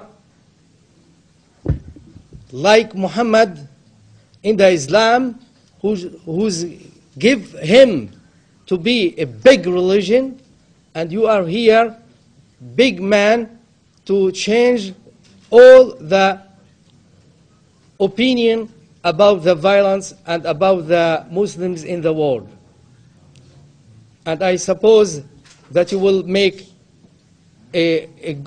like Muhammad in the Islam, who's give him to be a big religion, and you are here, big man, to change all the opinion about the violence and about the Muslims in the world. And I suppose that you will make a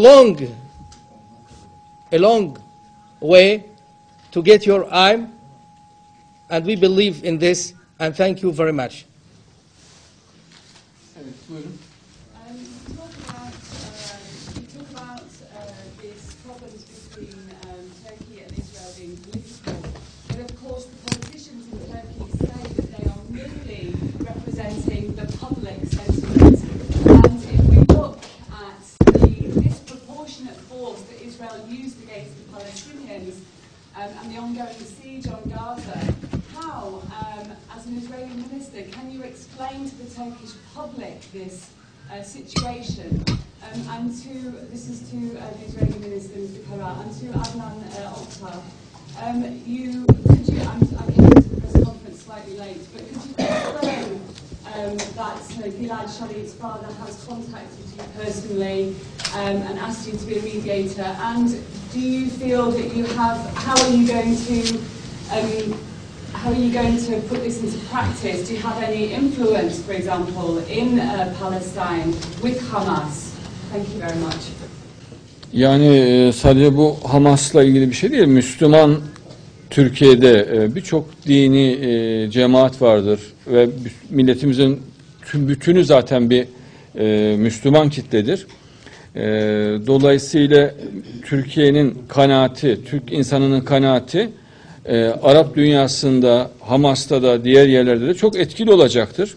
long way to get your aim, and we believe in this, and thank you very much. Evet, buyurun. You talk about these problems between Turkey and Israel being political, but of course the politicians in Turkey say that they are merely representing the public sentiment. And if we look at the disproportionate force that Israel used against the Palestinians and the ongoing siege on Gaza, how, as an Israeli minister, can you explain to the Turkish public this situation? And this is to the Israeli minister, Mr. Kara, and to Adnan Oktar. I came to the press conference slightly late, but could you confirm that Gilad Sharit's father has contacted you personally and asked you to be a mediator. And do you feel that you have? How are you going to put this into practice? Do you have any influence, for example, in Palestine with Hamas? Thank you very much. Yani sadece bu Hamas'la ilgili bir şey değil. Müslüman Türkiye'de birçok dini cemaat vardır ve milletimizin bütünü zaten bir Müslüman kitledir. Dolayısıyla Türkiye'nin kanaati, Türk insanının kanaati Arap dünyasında, Hamas'ta da diğer yerlerde de çok etkili olacaktır.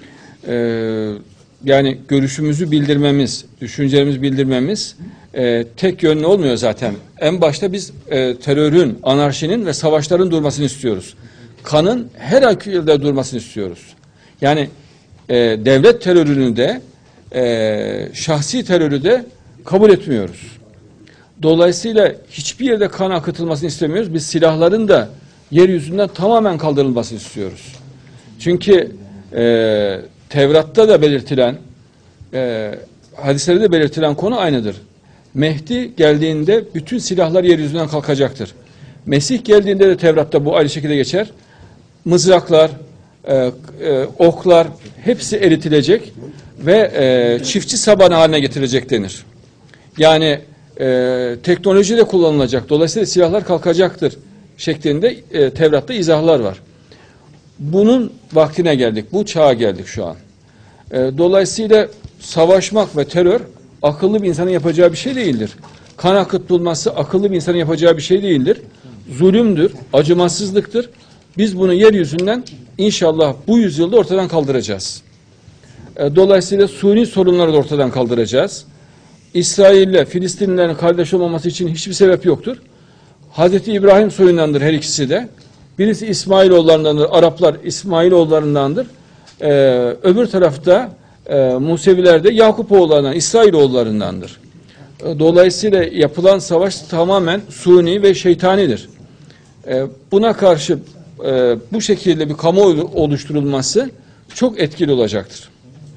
Yani görüşümüzü bildirmemiz, düşüncelerimizi bildirmemiz tek yönlü olmuyor zaten. En başta biz terörün, anarşinin ve savaşların durmasını istiyoruz. Kanın her halükarda durmasını istiyoruz. Yani devlet terörünü de şahsi terörü de kabul etmiyoruz. Dolayısıyla hiçbir yerde kan akıtılmasını istemiyoruz. Biz silahların da yeryüzünden tamamen kaldırılmasını istiyoruz. Çünkü Tevrat'ta da belirtilen, hadislerde de belirtilen konu aynıdır. Mehdi geldiğinde bütün silahlar yeryüzünden kalkacaktır. Mesih geldiğinde de Tevrat'ta bu aynı şekilde geçer. Mızraklar, oklar hepsi eritilecek ve çiftçi sabanı haline getirecek denir. Yani teknoloji de kullanılacak. Dolayısıyla silahlar kalkacaktır şeklinde Tevrat'ta izahlar var. Bunun vaktine geldik. Bu çağa geldik şu an. Dolayısıyla savaşmak ve terör akıllı bir insanın yapacağı bir şey değildir. Kan akıtılması akıllı bir insanın yapacağı bir şey değildir. Zulümdür, acımasızlıktır. Biz bunu yeryüzünden inşallah bu yüzyılda ortadan kaldıracağız. Dolayısıyla suni sorunları da ortadan kaldıracağız. İsrail'le Filistinlilerin kardeş olmaması için hiçbir sebep yoktur. Hazreti İbrahim soyundandır her ikisi de. Birisi İsmailoğullarındandır, Araplar İsmailoğullarındandır. Öbür tarafta Museviler de Yakupoğullarından, İsrailoğullarındandır. Dolayısıyla yapılan savaş tamamen suni ve şeytanidir. Buna karşı bu şekilde bir kamuoyu oluşturulması çok etkili olacaktır.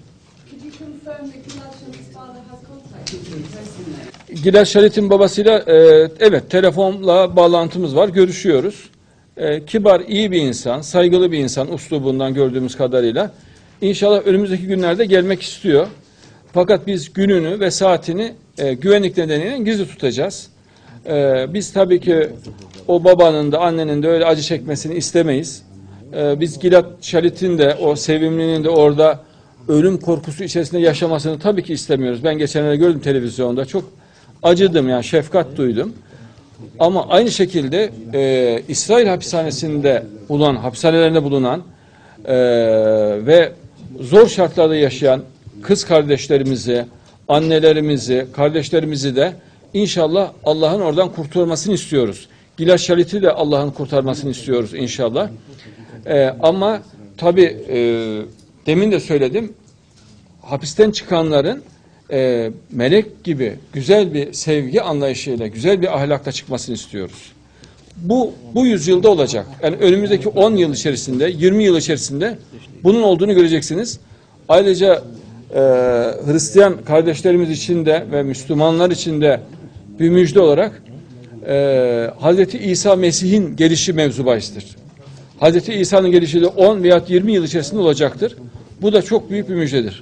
Gilad Şalit'in babasıyla evet telefonla bağlantımız var, görüşüyoruz. Kibar, iyi bir insan, saygılı bir insan üslubundan gördüğümüz kadarıyla. İnşallah önümüzdeki günlerde gelmek istiyor. Fakat biz gününü ve saatini güvenlik nedeniyle gizli tutacağız. Biz tabii ki o babanın da annenin de öyle acı çekmesini istemeyiz. Biz Gilad Şalit'in de o sevimlinin de orada ölüm korkusu içerisinde yaşamasını tabii ki istemiyoruz. Ben geçenlerde gördüm televizyonda, çok acıdım, yani şefkat duydum. Ama aynı şekilde İsrail hapishanelerinde bulunan ve zor şartlarda yaşayan kız kardeşlerimizi, annelerimizi, kardeşlerimizi de inşallah Allah'ın oradan kurtarmasını istiyoruz. Gilad Şalit'i de Allah'ın kurtarmasını istiyoruz inşallah. Ama tabii demin de söyledim, hapisten çıkanların melek gibi güzel bir sevgi anlayışıyla, güzel bir ahlakla çıkmasını istiyoruz. Bu yüzyılda olacak. Yani önümüzdeki 10 yıl içerisinde, 20 yıl içerisinde bunun olduğunu göreceksiniz. Ayrıca Hristiyan kardeşlerimiz için de ve Müslümanlar için de bir müjde olarak Hazreti İsa Mesih'in gelişi mevzu bahistir. Hazreti İsa'nın gelişi de 10 veya 20 yıl içerisinde olacaktır. Bu da çok büyük bir müjdedir.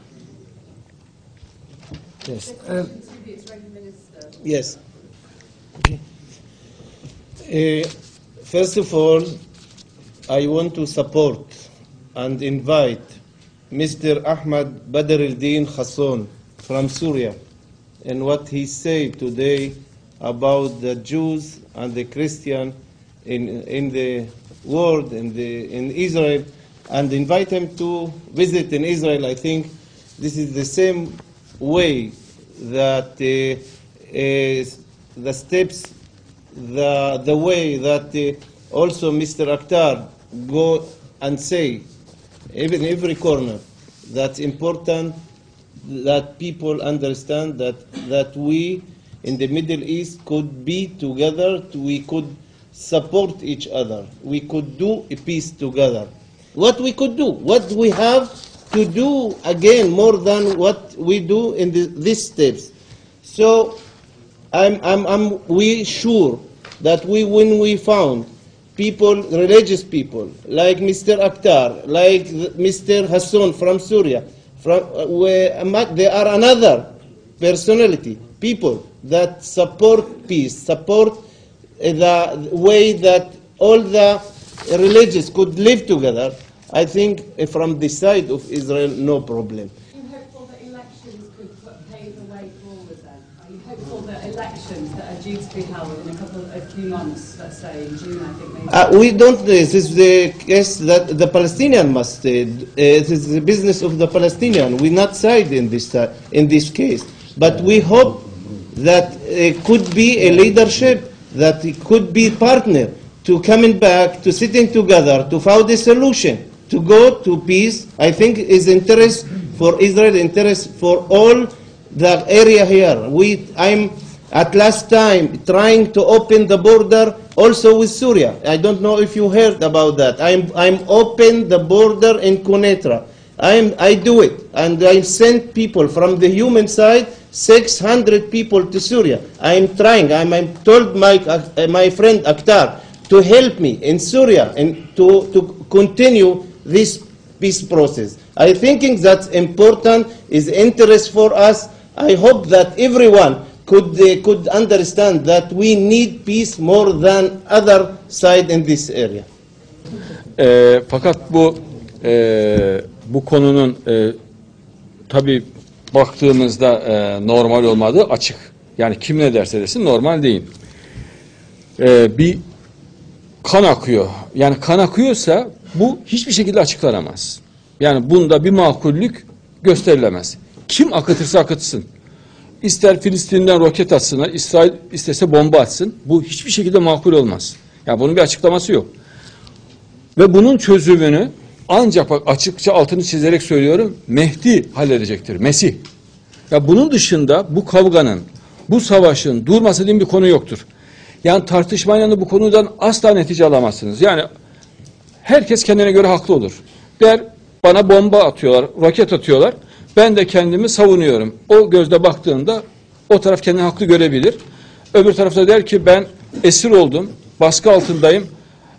Yes. Yes. First of all, I want to support and invite Mr. Ahmed Badreddin Hasson from Syria and what he said today about the Jews and the Christian in the world, in Israel, and invite him to visit in Israel. I think this is the same way that the steps, the way that also Mr. Akhtar go and say, even every corner, that's important that people understand that we in the Middle East could be together, we could support each other, we could do a peace together. What we could do, what we have to do again more than what we do in these steps. So we sure that when we found people, religious people, like Mr. Akhtar, like Mr. Hassan from Syria, there are another personality, people that support peace, support the way that all the religions could live together. I think from the side of Israel, no problem. Are you hopeful that elections could pave the way forward then? Are you hopeful that elections that are due to be held in a few months, let's say in June, I think maybe? We don't, this is the case that the Palestinian must, it is the business of the Palestinian. We not side in this case. But we hope that it could be a leadership, that it could be partner to coming back, to sitting together, to find a solution, to go to peace. I think is interest for Israel, interest for all the area here. I'm at last time trying to open the border also with Syria. I don't know if you heard about that. I'm open the border in Quneitra. I do it, and I sent people from the human side, 600 people to Syria. I'm trying. I told my friend Akhtar to help me in Syria and to continue this peace process. I think that's important, is interest for us. I hope that everyone could understand that we need peace more than other side in this area. Fakat bu konunun tabii baktığımızda normal olmadığı açık. Yani kim ne derse desin normal değil. Bir kan akıyor. Yani kan akıyorsa bu hiçbir şekilde açıklanamaz. Yani bunda bir makullük gösterilemez. Kim akıtırsa akıtsın. İster Filistin'den roket atsınlar, İsrail istese bomba atsın. Bu hiçbir şekilde makul olmaz. Yani bunun bir açıklaması yok. Ve bunun çözümünü ancak bak açıkça altını çizerek söylüyorum, Mehdi halledecektir. Mesih. Ya bunun dışında bu kavganın, bu savaşın durması diye bir konu yoktur. Yani tartışmayla bu konudan asla netice alamazsınız. Yani herkes kendine göre haklı olur. Der bana bomba atıyorlar, roket atıyorlar. Ben de kendimi savunuyorum. O gözle baktığında o taraf kendini haklı görebilir. Öbür tarafta der ki ben esir oldum, baskı altındayım.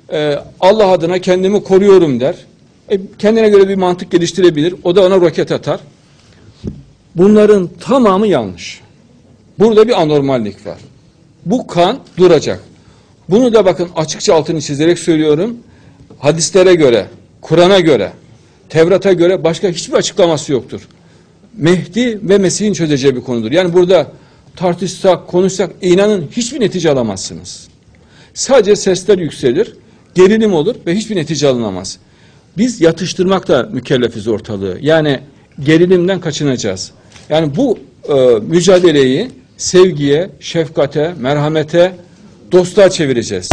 Allah adına kendimi koruyorum der. Kendine göre bir mantık geliştirebilir. O da ona roket atar. Bunların tamamı yanlış. Burada bir anormallik var. Bu kan duracak. Bunu da bakın açıkça altını çizerek söylüyorum. Hadislere göre, Kur'an'a göre, Tevrat'a göre başka hiçbir açıklaması yoktur. Mehdi ve Mesih'in çözeceği bir konudur. Yani burada tartışsak, konuşsak inanın hiçbir netice alamazsınız. Sadece sesler yükselir, gerilim olur ve hiçbir netice alınamaz. Biz yatıştırmakla mükellefiz ortalığı. Yani gerilimden kaçınacağız. Yani bu mücadeleyi sevgiye, şefkate, merhamete, dostluğa çevireceğiz.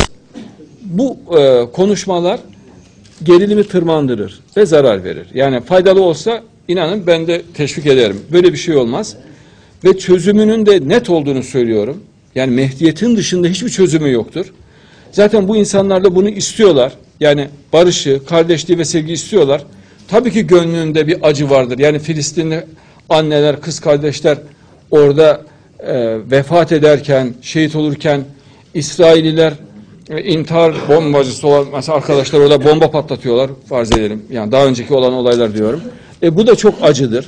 Bu konuşmalar gerilimi tırmandırır ve zarar verir. Yani faydalı olsa inanın ben de teşvik ederim. Böyle bir şey olmaz. Ve çözümünün de net olduğunu söylüyorum. Yani Mehdiyet'in dışında hiçbir çözümü yoktur. Zaten bu insanlar da bunu istiyorlar. Yani barışı, kardeşliği ve sevgi istiyorlar. Tabii ki gönlünde bir acı vardır. Yani Filistinli anneler, kız kardeşler orada vefat ederken, şehit olurken İsraililer intihar bombacısı olan mesela arkadaşlar orada bomba patlatıyorlar farz edelim. Yani daha önceki olan olaylar diyorum. Bu da çok acıdır.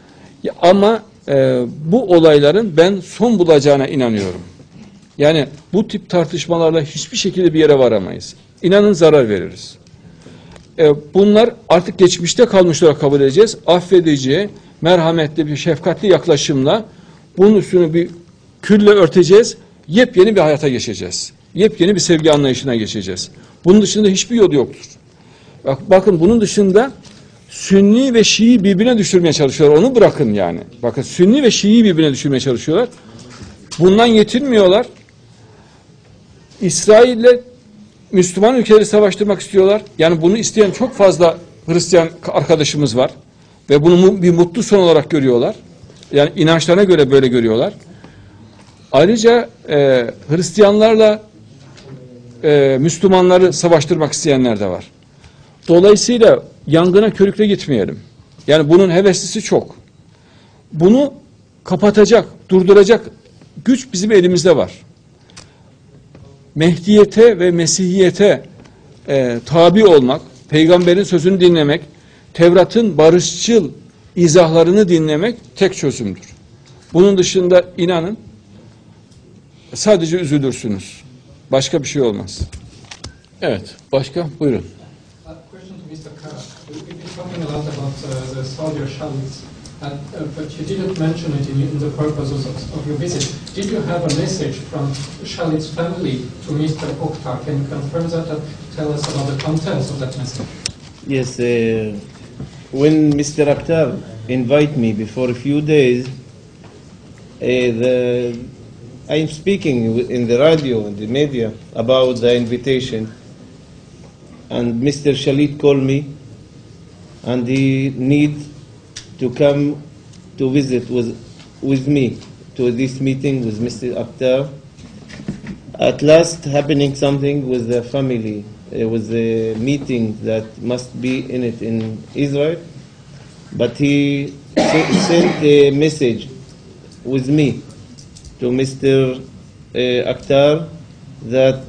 Ama bu olayların ben son bulacağına inanıyorum. Yani bu tip tartışmalarla hiçbir şekilde bir yere varamayız. İnanın zarar veririz. Bunlar artık geçmişte kalmış olarak kabul edeceğiz. Affedici, merhametli bir şefkatli yaklaşımla bunun üstünü bir külle örteceğiz. Yepyeni bir hayata geçeceğiz. Yepyeni bir sevgi anlayışına geçeceğiz. Bunun dışında hiçbir yol yoktur. Bakın bunun dışında Sünni ve Şii birbirine düşürmeye çalışıyorlar. Onu bırakın yani. Bakın Sünni ve Şii birbirine düşürmeye çalışıyorlar. Bundan yetinmiyorlar. İsrail'le Müslüman ülkeleri savaştırmak istiyorlar. Yani bunu isteyen çok fazla Hristiyan arkadaşımız var. Ve bunu bir mutlu son olarak görüyorlar. Yani inançlarına göre böyle görüyorlar. Ayrıca Hristiyanlarla Müslümanları savaştırmak isteyenler de var. Dolayısıyla yangına körükle gitmeyelim. Yani bunun heveslisi çok. Bunu kapatacak, durduracak güç bizim elimizde var. Mehdiyete ve Mesihiyete tabi olmak, peygamberin sözünü dinlemek, Tevrat'ın barışçıl izahlarını dinlemek tek çözümdür. Bunun dışında inanın sadece üzülürsünüz. Başka bir şey olmaz. Evet, başka? Buyurun. Question to Mr. Kara. We've been talking a lot about the soldier shallots, but you didn't mention it in the purposes of your visit. Did you have a message from Shalit's family to Mr. Oktar? Can you confirm that and tell us about the contents of that message? Yes, when Mr. Akhtar invited me before a few days, I'm speaking in the radio and the media about the invitation, and Mr. Shalit called me, and he need to come to visit with me to this meeting with Mr. Akhtar. At last, happening something with the family, with a meeting that must be in it in Israel, but he sent a message with me to Mr. Akhtar that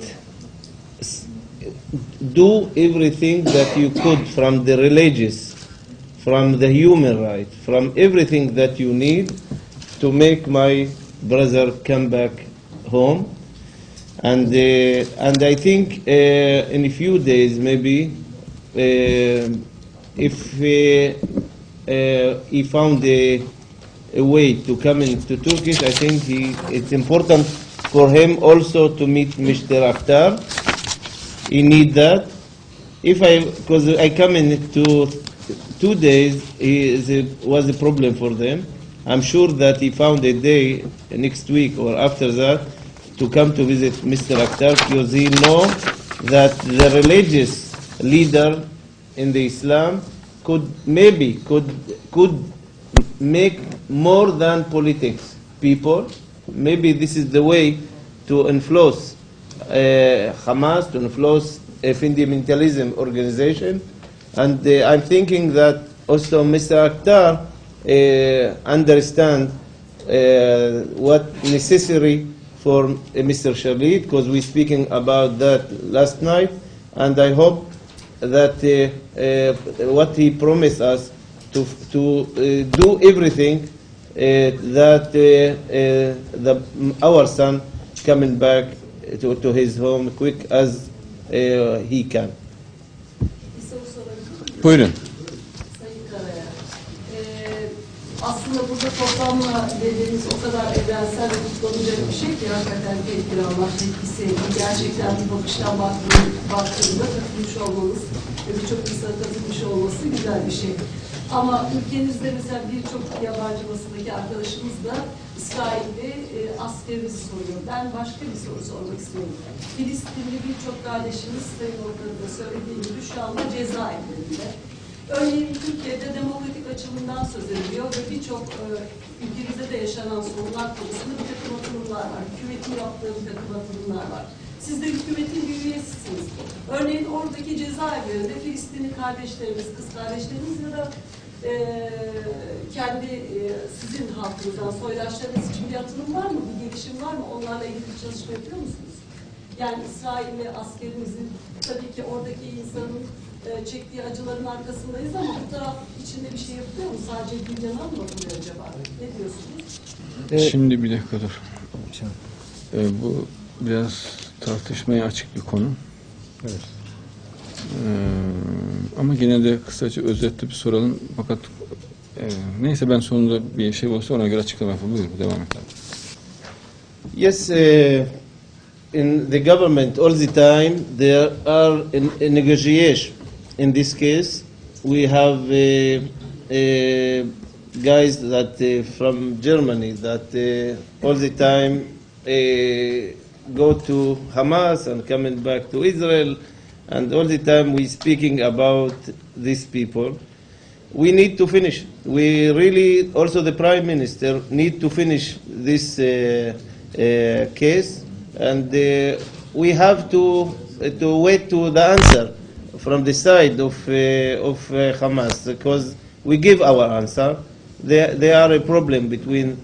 do everything that you could from the religious, from the human right, from everything that you need to make my brother come back home. And I think in a few days, maybe, if he found a way to come into Turkish, I think it's important for him also to meet Mr. Akhtar. He need that. Because I come in 2 days, was a problem for them. I'm sure that he found a day next week or after that to come to visit Mr. Akhtar, because he know that the religious leader in the Islam could make more than politics people. Maybe this is the way to influence Hamas, to influence a fundamentalism organization. And I'm thinking that also Mr. Akhtar understand what necessary for Mr. Shalit, because we're speaking about that last night, and I hope that what he promised us to do everything that our son coming back to his home quick as he can. Buyurun. Sayın Karaya, aslında burada toplanma dediğimiz o kadar evrensel ve kutlanacak bir şey ki hakikaten tedbir almak etkisi gerçekten bir bakıştan baktığında katılmış olmanız ve birçok insana katılmış olması güzel bir şey. Ama ülkenizde mesela birçok yabancı basındaki arkadaşımız da İsrail'de askerimizi soruyor. Ben başka bir soru sormak istiyorum. Filistinli birçok kardeşimiz Sayın Orkan'ın da söylediği gibi şu anda cezaevlerinde. Örneğin Türkiye'de demokratik açılımdan söz ediliyor ve birçok ülkemizde de yaşanan sorunlar konusunda bir takım atılımlar var. Hükümetin yaptığı bir takım atılımlar var. Siz de hükümetin bir üyesisiniz. Örneğin oradaki cezaevlerinde Filistinli kardeşlerimiz, kız kardeşlerimiz ya da kendi sizin halkınızdan, soydaşlarınız için bir atılım var mı? Bir gelişim var mı? Onlarla ilgili bir çalışma yapıyor musunuz? Yani İsrail'le askerimizin tabii ki oradaki insanın çektiği acıların arkasındayız ama bu taraf içinde bir şey yapıyor mu? Sadece bir yanan mı oluyor acaba? Ne diyorsunuz? Şimdi bir dakika dur. Bu biraz tartışmaya açık bir konu. Evet. Ama yine de kısaca özetli bir soralım. Fakat neyse ben sonunda bir şey olursa ona göre açıklama yapalım. Buyurun devam edelim. Yes, in the government all the time there are a negotiation. In this case, we have guys that from Germany that all the time go to Hamas and coming back to Israel, and all the time we speaking about these people. We need to finish. We really, also the Prime Minister, need to finish this case, and we have to wait to the answer from the side of Hamas, because we give our answer. they are a problem between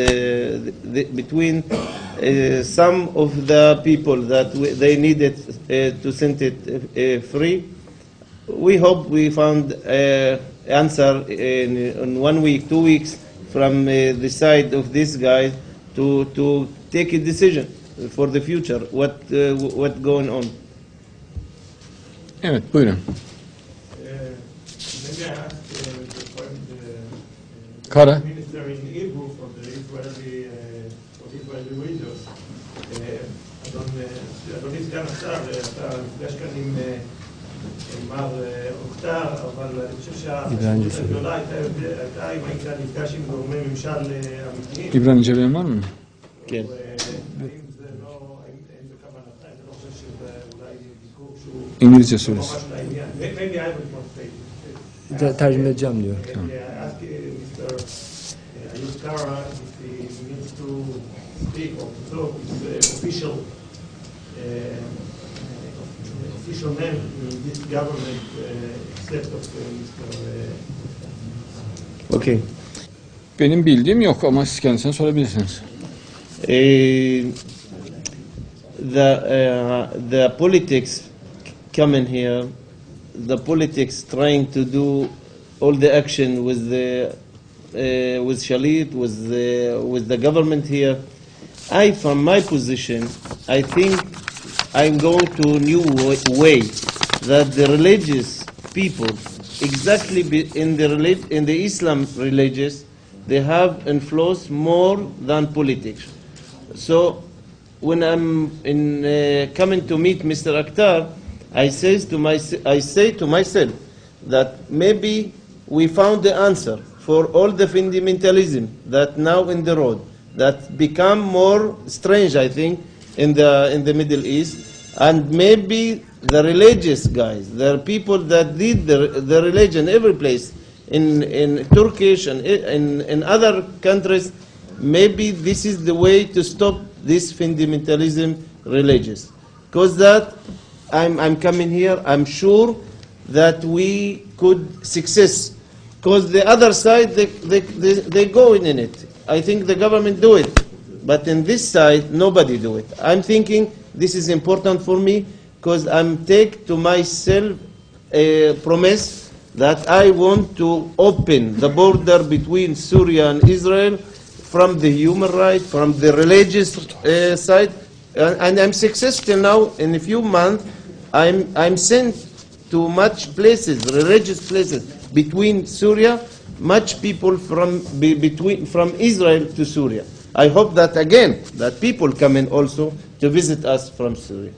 some of the people that they needed to set it free. We hope we found answer in 1 week, 2 weeks from the side of this guy to take a decision for the future. What going on? Evet, buyurun. Maybe I ask Kara. the minister in Hebrew for the Israeli readers. אדוני סגן השר, אתה נפגש כאן עם מר אוכתר, אבל אני חושב שהחשיבות הגדולה הייתה אם היית נפגש עם גורמי ממשל אמיתיים. İbranice bilen var mı? כן. האם זה בכוונתך, אני לא חושב שזה אולי ביקור שהוא İngilizce söylesin. ממש לעניין. Maybe I will translate. Tercüme edeceğim diyor. I ask Mr. Ayub Kara if he needs to speak or to talk with the official name in this government except of Mr. Okay. Benim bildiğim yok ama siz kendisine sorabilirsiniz. The politics coming here, the politics trying to do all the action with Shalit, with the government here. From my position, I think I'm going to a new way that the religious people, exactly in the Islam religious, they have influence more than politics. So when I'm coming to meet Mr. Akhtar, I say to myself that maybe we found the answer for all the fundamentalism that now in the road that become more strange, I think, in the Middle East, and maybe the religious guys, the people that did the religion every place in Turkish and in other countries, maybe this is the way to stop this fundamentalism religious. Because that I'm coming here, I'm sure that we could success. Because the other side, they go in it. I think the government do it. But in this side, nobody do it. I'm thinking this is important for me because I'm take to myself a promise that I want to open the border between Syria and Israel from the human right, from the religious side. And I'm successful now. In a few months, I'm sent to much places, religious places, between Syria, much people from Israel to Syria. I hope that again, that people come in also to visit us from Syria.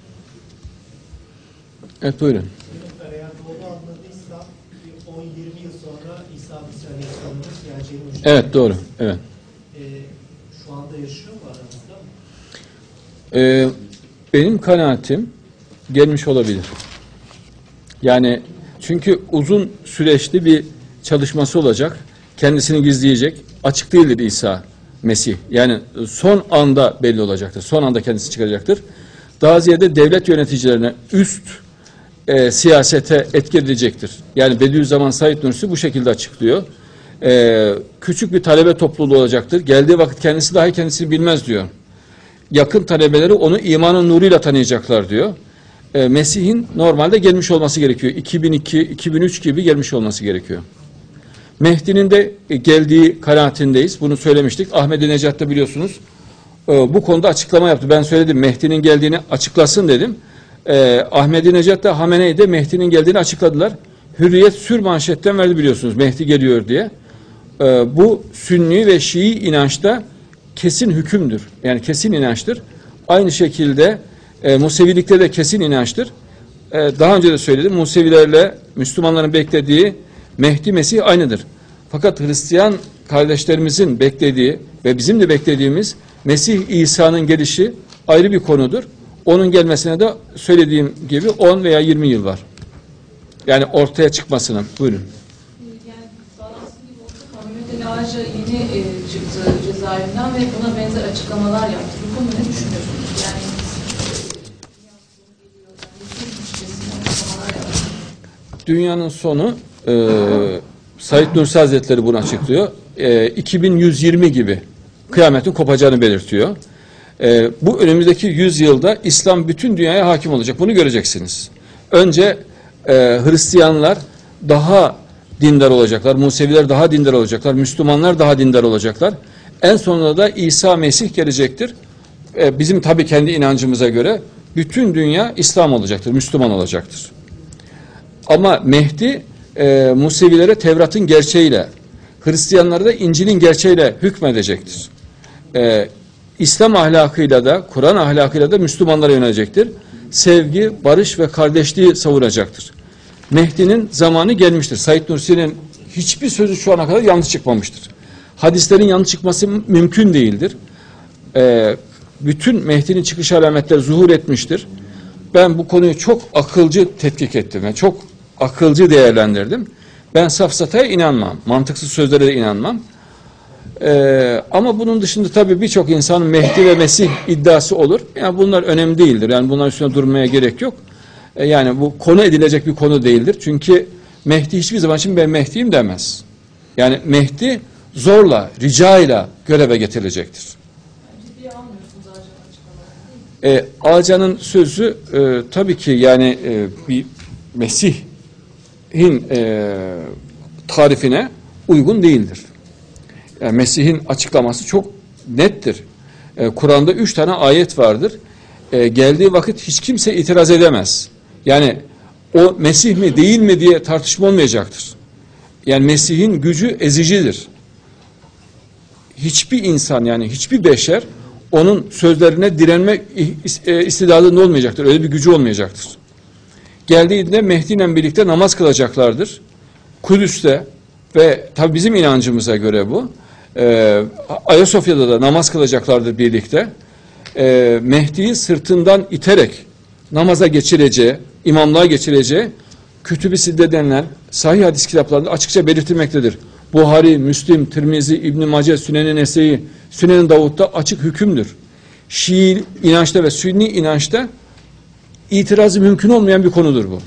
Evet, buyurun. Eğer doğru anladıysam 10-20 yıl sonra İsa Aleyhisselam'ın geleceğini düşünüyorum. Evet, doğru. Evet. Şu anda yaşıyor mu aramızda? Benim kanaatim gelmiş olabilir. Yani çünkü uzun süreçli bir çalışması olacak. Kendisini gizleyecek. Açık değildir İsa Mesih. Yani son anda belli olacaktır. Son anda kendisi çıkaracaktır. Daha ziyade devlet yöneticilerine üst siyasete etki edecektir. Yani Bediüzzaman Said Nursi bu şekilde açıklıyor. Küçük bir talebe topluluğu olacaktır. Geldiği vakit kendisi dahi kendisini bilmez diyor. Yakın talebeleri onu imanın nuruyla tanıyacaklar diyor. Mesih'in normalde gelmiş olması gerekiyor. 2002-2003 gibi gelmiş olması gerekiyor. Mehdi'nin de geldiği kanaatindeyiz. Bunu söylemiştik. Ahmedi Necat da biliyorsunuz bu konuda açıklama yaptı. Ben söyledim Mehdi'nin geldiğini açıklasın dedim. Ahmedi Necat da Hamenei de Mehdi'nin geldiğini açıkladılar. Hürriyet sürmanşetten verdi biliyorsunuz Mehdi geliyor diye. Bu Sünni ve Şii inançta kesin hükümdür. Yani kesin inançtır. Aynı şekilde Musevilikte de kesin inançtır. Daha önce de söyledim. Musevilerle Müslümanların beklediği Mehdi Mesih aynıdır. Fakat Hristiyan kardeşlerimizin beklediği ve bizim de beklediğimiz Mesih İsa'nın gelişi ayrı bir konudur. Onun gelmesine de söylediğim gibi 10 veya 20 yıl var. Yani ortaya çıkmasının. Buyurun. Yani bağlantılı gibi olacak ama Mehmet Ali Ağaca yeni çıktı cezaevinden ve buna benzer açıklamalar yaptı. Bu konuda ne düşünüyorsunuz? Yani dünyanın sonu Said Nursi Hazretleri bunu açıklıyor. 2120 gibi kıyametin kopacağını belirtiyor. Bu önümüzdeki 100 yılda İslam bütün dünyaya hakim olacak. Bunu göreceksiniz. Önce Hristiyanlar daha dindar olacaklar, Museviler daha dindar olacaklar, Müslümanlar daha dindar olacaklar. En sonunda da İsa Mesih gelecektir. Bizim tabii kendi inancımıza göre bütün dünya İslam olacaktır, Müslüman olacaktır. Ama Mehdi Musevilere Tevrat'ın gerçeğiyle, Hristiyanlara da İncil'in gerçeğiyle hükmedecektir. İslam ahlakıyla da, Kur'an ahlakıyla da Müslümanlara yönelecektir. Sevgi, barış ve kardeşliği savunacaktır. Mehdi'nin zamanı gelmiştir. Said Nursi'nin hiçbir sözü şu ana kadar yanlış çıkmamıştır. Hadislerin yanlış çıkması mümkün değildir. Bütün Mehdi'nin çıkış alametleri zuhur etmiştir. Ben bu konuyu çok akılcı tetkik ettim. Yani çok akılcı değerlendirdim. Ben safsataya inanmam. Mantıksız sözlere de inanmam. Ama bunun dışında tabii birçok insanın Mehdi ve Mesih iddiası olur. Yani bunlar önemli değildir. Yani bunların üstüne durmaya gerek yok. Yani bu konu edilecek bir konu değildir. Çünkü Mehdi hiçbir zaman için ben Mehdi'yim demez. Yani Mehdi zorla, ricayla göreve getirilecektir. Ağcan'ın sözü tabii ki yani bir Mesih'in tarifine uygun değildir. Yani Mesih'in açıklaması çok nettir. Kur'an'da 3 tane ayet vardır. Geldiği vakit hiç kimse itiraz edemez. Yani o Mesih mi değil mi diye tartışma olmayacaktır. Yani Mesih'in gücü ezicidir. Hiçbir insan yani hiçbir beşer onun sözlerine direnme istidadında olmayacaktır. Öyle bir gücü olmayacaktır. Geldiğinde Mehdi ile birlikte namaz kılacaklardır. Kudüs'te ve tabi bizim inancımıza göre bu. Ayasofya'da da namaz kılacaklardır birlikte. Mehdi'yi sırtından iterek namaza geçireceği, imamlığa geçireceği Kütüb-i Sidde denilen sahih hadis kitaplarında açıkça belirtilmektedir. Buhari, Müslim, Tirmizi, İbn-i Mace, Sünen-i Nese'yi, Sünen-i Davud'da açık hükümdür. Şii inançta ve Sünni inançta itirazı mümkün olmayan bir konudur bu.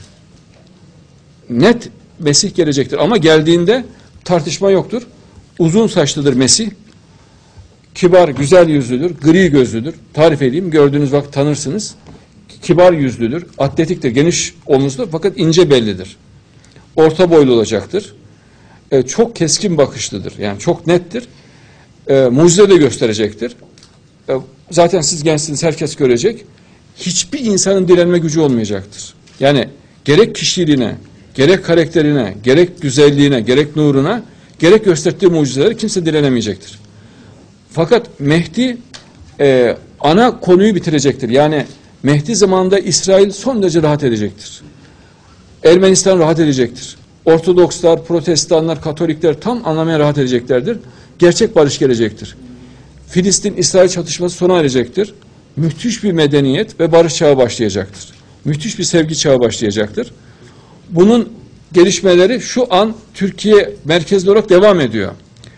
Net Mesih gelecektir ama geldiğinde tartışma yoktur. Uzun saçlıdır Mesih. Kibar, güzel yüzlüdür, gri gözlüdür. Tarif edeyim, gördüğünüz vakit tanırsınız. Kibar yüzlüdür, atletiktir, geniş omuzlu fakat ince bellidir. Orta boylu olacaktır. Çok keskin bakışlıdır. Yani çok nettir. Mucize de gösterecektir. Zaten siz gençsiniz, herkes görecek. Hiçbir insanın direnme gücü olmayacaktır. Yani gerek kişiliğine, gerek karakterine, gerek güzelliğine, gerek nuruna, gerek gösterdiği mucizeleri kimse direnemeyecektir. Fakat Mehdi ana konuyu bitirecektir. Yani Mehdi zamanında İsrail son derece rahat edecektir. Ermenistan rahat edecektir. Ortodokslar, Protestanlar, Katolikler tam anlamaya rahat edeceklerdir. Gerçek barış gelecektir. Filistin-İsrail çatışması sona erecektir. Müthiş bir medeniyet ve barış çağı başlayacaktır. Müthiş bir sevgi çağı başlayacaktır. Bunun gelişmeleri şu an Türkiye merkezli olarak devam ediyor.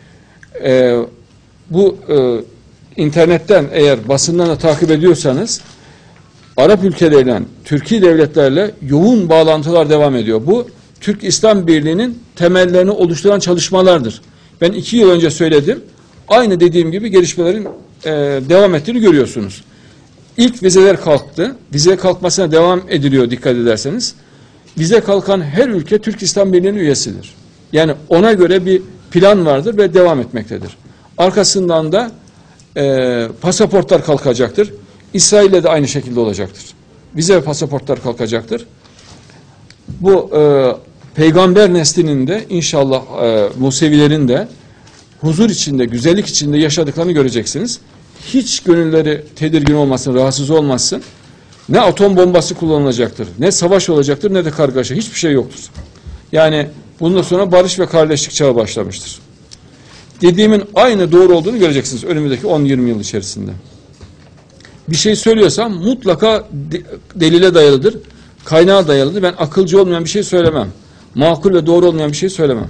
İnternetten eğer basından da takip ediyorsanız Arap ülkeleriyle, Türkiye devletlerle yoğun bağlantılar devam ediyor. Bu Türk İslam Birliği'nin temellerini oluşturan çalışmalardır. Ben 2 yıl önce söyledim. Aynı dediğim gibi gelişmelerin devam ettiğini görüyorsunuz. İlk vizeler kalktı. Vize kalkmasına devam ediliyor dikkat ederseniz. Vize kalkan her ülke Türk İslam Birliği'nin üyesidir. Yani ona göre bir plan vardır ve devam etmektedir. Arkasından da pasaportlar kalkacaktır. İsrail'le de aynı şekilde olacaktır. Vize ve pasaportlar kalkacaktır. Bu peygamber neslinin de inşallah Musevilerin de huzur içinde, güzellik içinde yaşadıklarını göreceksiniz. Hiç gönülleri tedirgin olmasın, rahatsız olmasın. Ne atom bombası kullanılacaktır, ne savaş olacaktır, ne de kargaşa. Hiçbir şey yoktur. Yani bundan sonra barış ve kardeşlik çağı başlamıştır. Dediğimin aynı doğru olduğunu göreceksiniz önümüzdeki 10-20 yıl içerisinde. Bir şey söylüyorsam mutlaka delile dayalıdır, kaynağa dayalıdır. Ben akılcı olmayan bir şey söylemem. Makul ve doğru olmayan bir şey söylemem.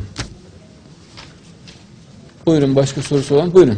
Buyurun, başka sorusu olan buyurun.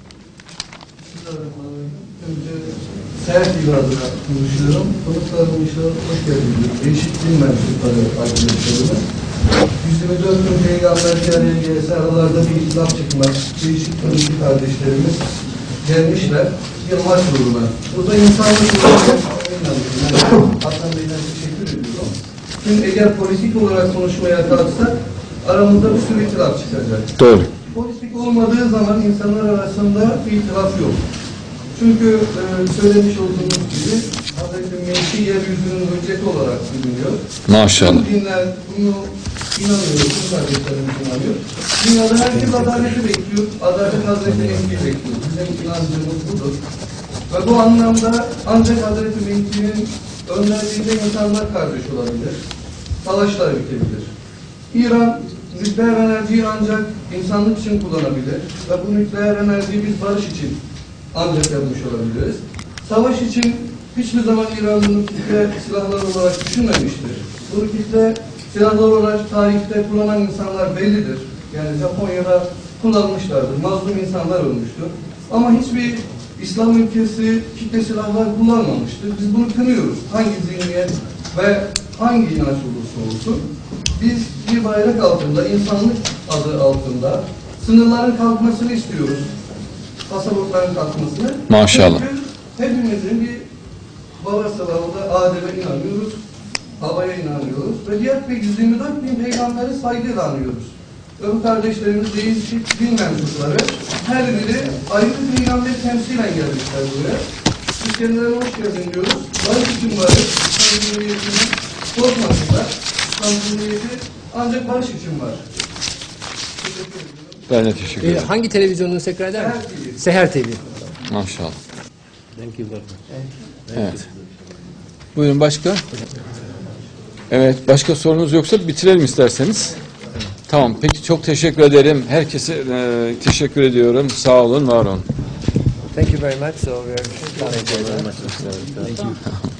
Önce Seyahat İlmi adına konuşuyorum. Konuklarım inşallah hoş geldiniz. Değişik din mensupları arkadaşlarımız. 124 bin peygamber bir araya gelse aralarda bir itilaf çıkmaz. Değişik Türk kardeşlerimiz gelmişler bir maç uğruna. Burada insanlık uğruna Hasan Bey'den teşekkür ediyorum. Şimdi eğer politik olarak konuşmaya kalksak aramızda bir sürü itilaf çıkacak. Doğru. Politik olmadığı zaman insanlar arasında bir itilaf yok. Çünkü söylemiş olduğunuz gibi Hazreti Mehdi yeryüzünün hücceti olarak biliniyor. Maşallah. Bu dinler bunu inanıyor, bu kardeşlerimiz inanıyor. Dünyada herkes adaleti bekliyor, adalet Hazreti Mehdi'yi bekliyor. Bizim inancımız budur. Ve bu anlamda ancak Hazreti Mehdi'nin önderliğinde insanlar kardeş olabilir, savaşlar bitebilir. İran nükleer enerjiyi ancak insanlık için kullanabilir ve bu nükleer enerjiyi biz barış için ancak yapmış olabiliriz. Savaş için hiçbir zaman İran bunu nükleer silahlar olarak düşünmemiştir. Bu nükleer silahlar olarak tarihte kullanan insanlar bellidir. Yani Japonya'da kullanmışlardır. Mazlum insanlar ölmüştür. Ama hiçbir İslam ülkesi kitle silahlar kullanmamıştır. Biz bunu kınıyoruz. Hangi zihniyet ve hangi inanç olursa olsun. Biz bir bayrak altında, insanlık adı altında sınırların kalkmasını istiyoruz. Pasaportların kalkmasını. Maşallah. Çünkü hepimizin bir babası var. O da Adem'e inanıyoruz. Havaya inanıyoruz. Ve diğer 124 bin peygamberi saygıyla anıyoruz. Ve bu kardeşlerimiz değişik din mensupları her biri ayrı bir peygamberi temsilen gelmişler buraya. Biz kendilerine hoş geldin diyoruz. Barış için varız. İslam Cumhuriyeti'nin korkmasınlar. İslam Cumhuriyeti ancak barış için var. Ben de teşekkür ederim. Hangi televizyonunu tekrar eder mi? Seher TV. Maşallah. Thank you very much. Evet. Buyurun başka? Evet, başka sorunuz yoksa bitirelim isterseniz. Tamam, peki çok teşekkür ederim. Herkese teşekkür ediyorum. Sağ olun, var olun. Thank you very much. So we are done. Thank you.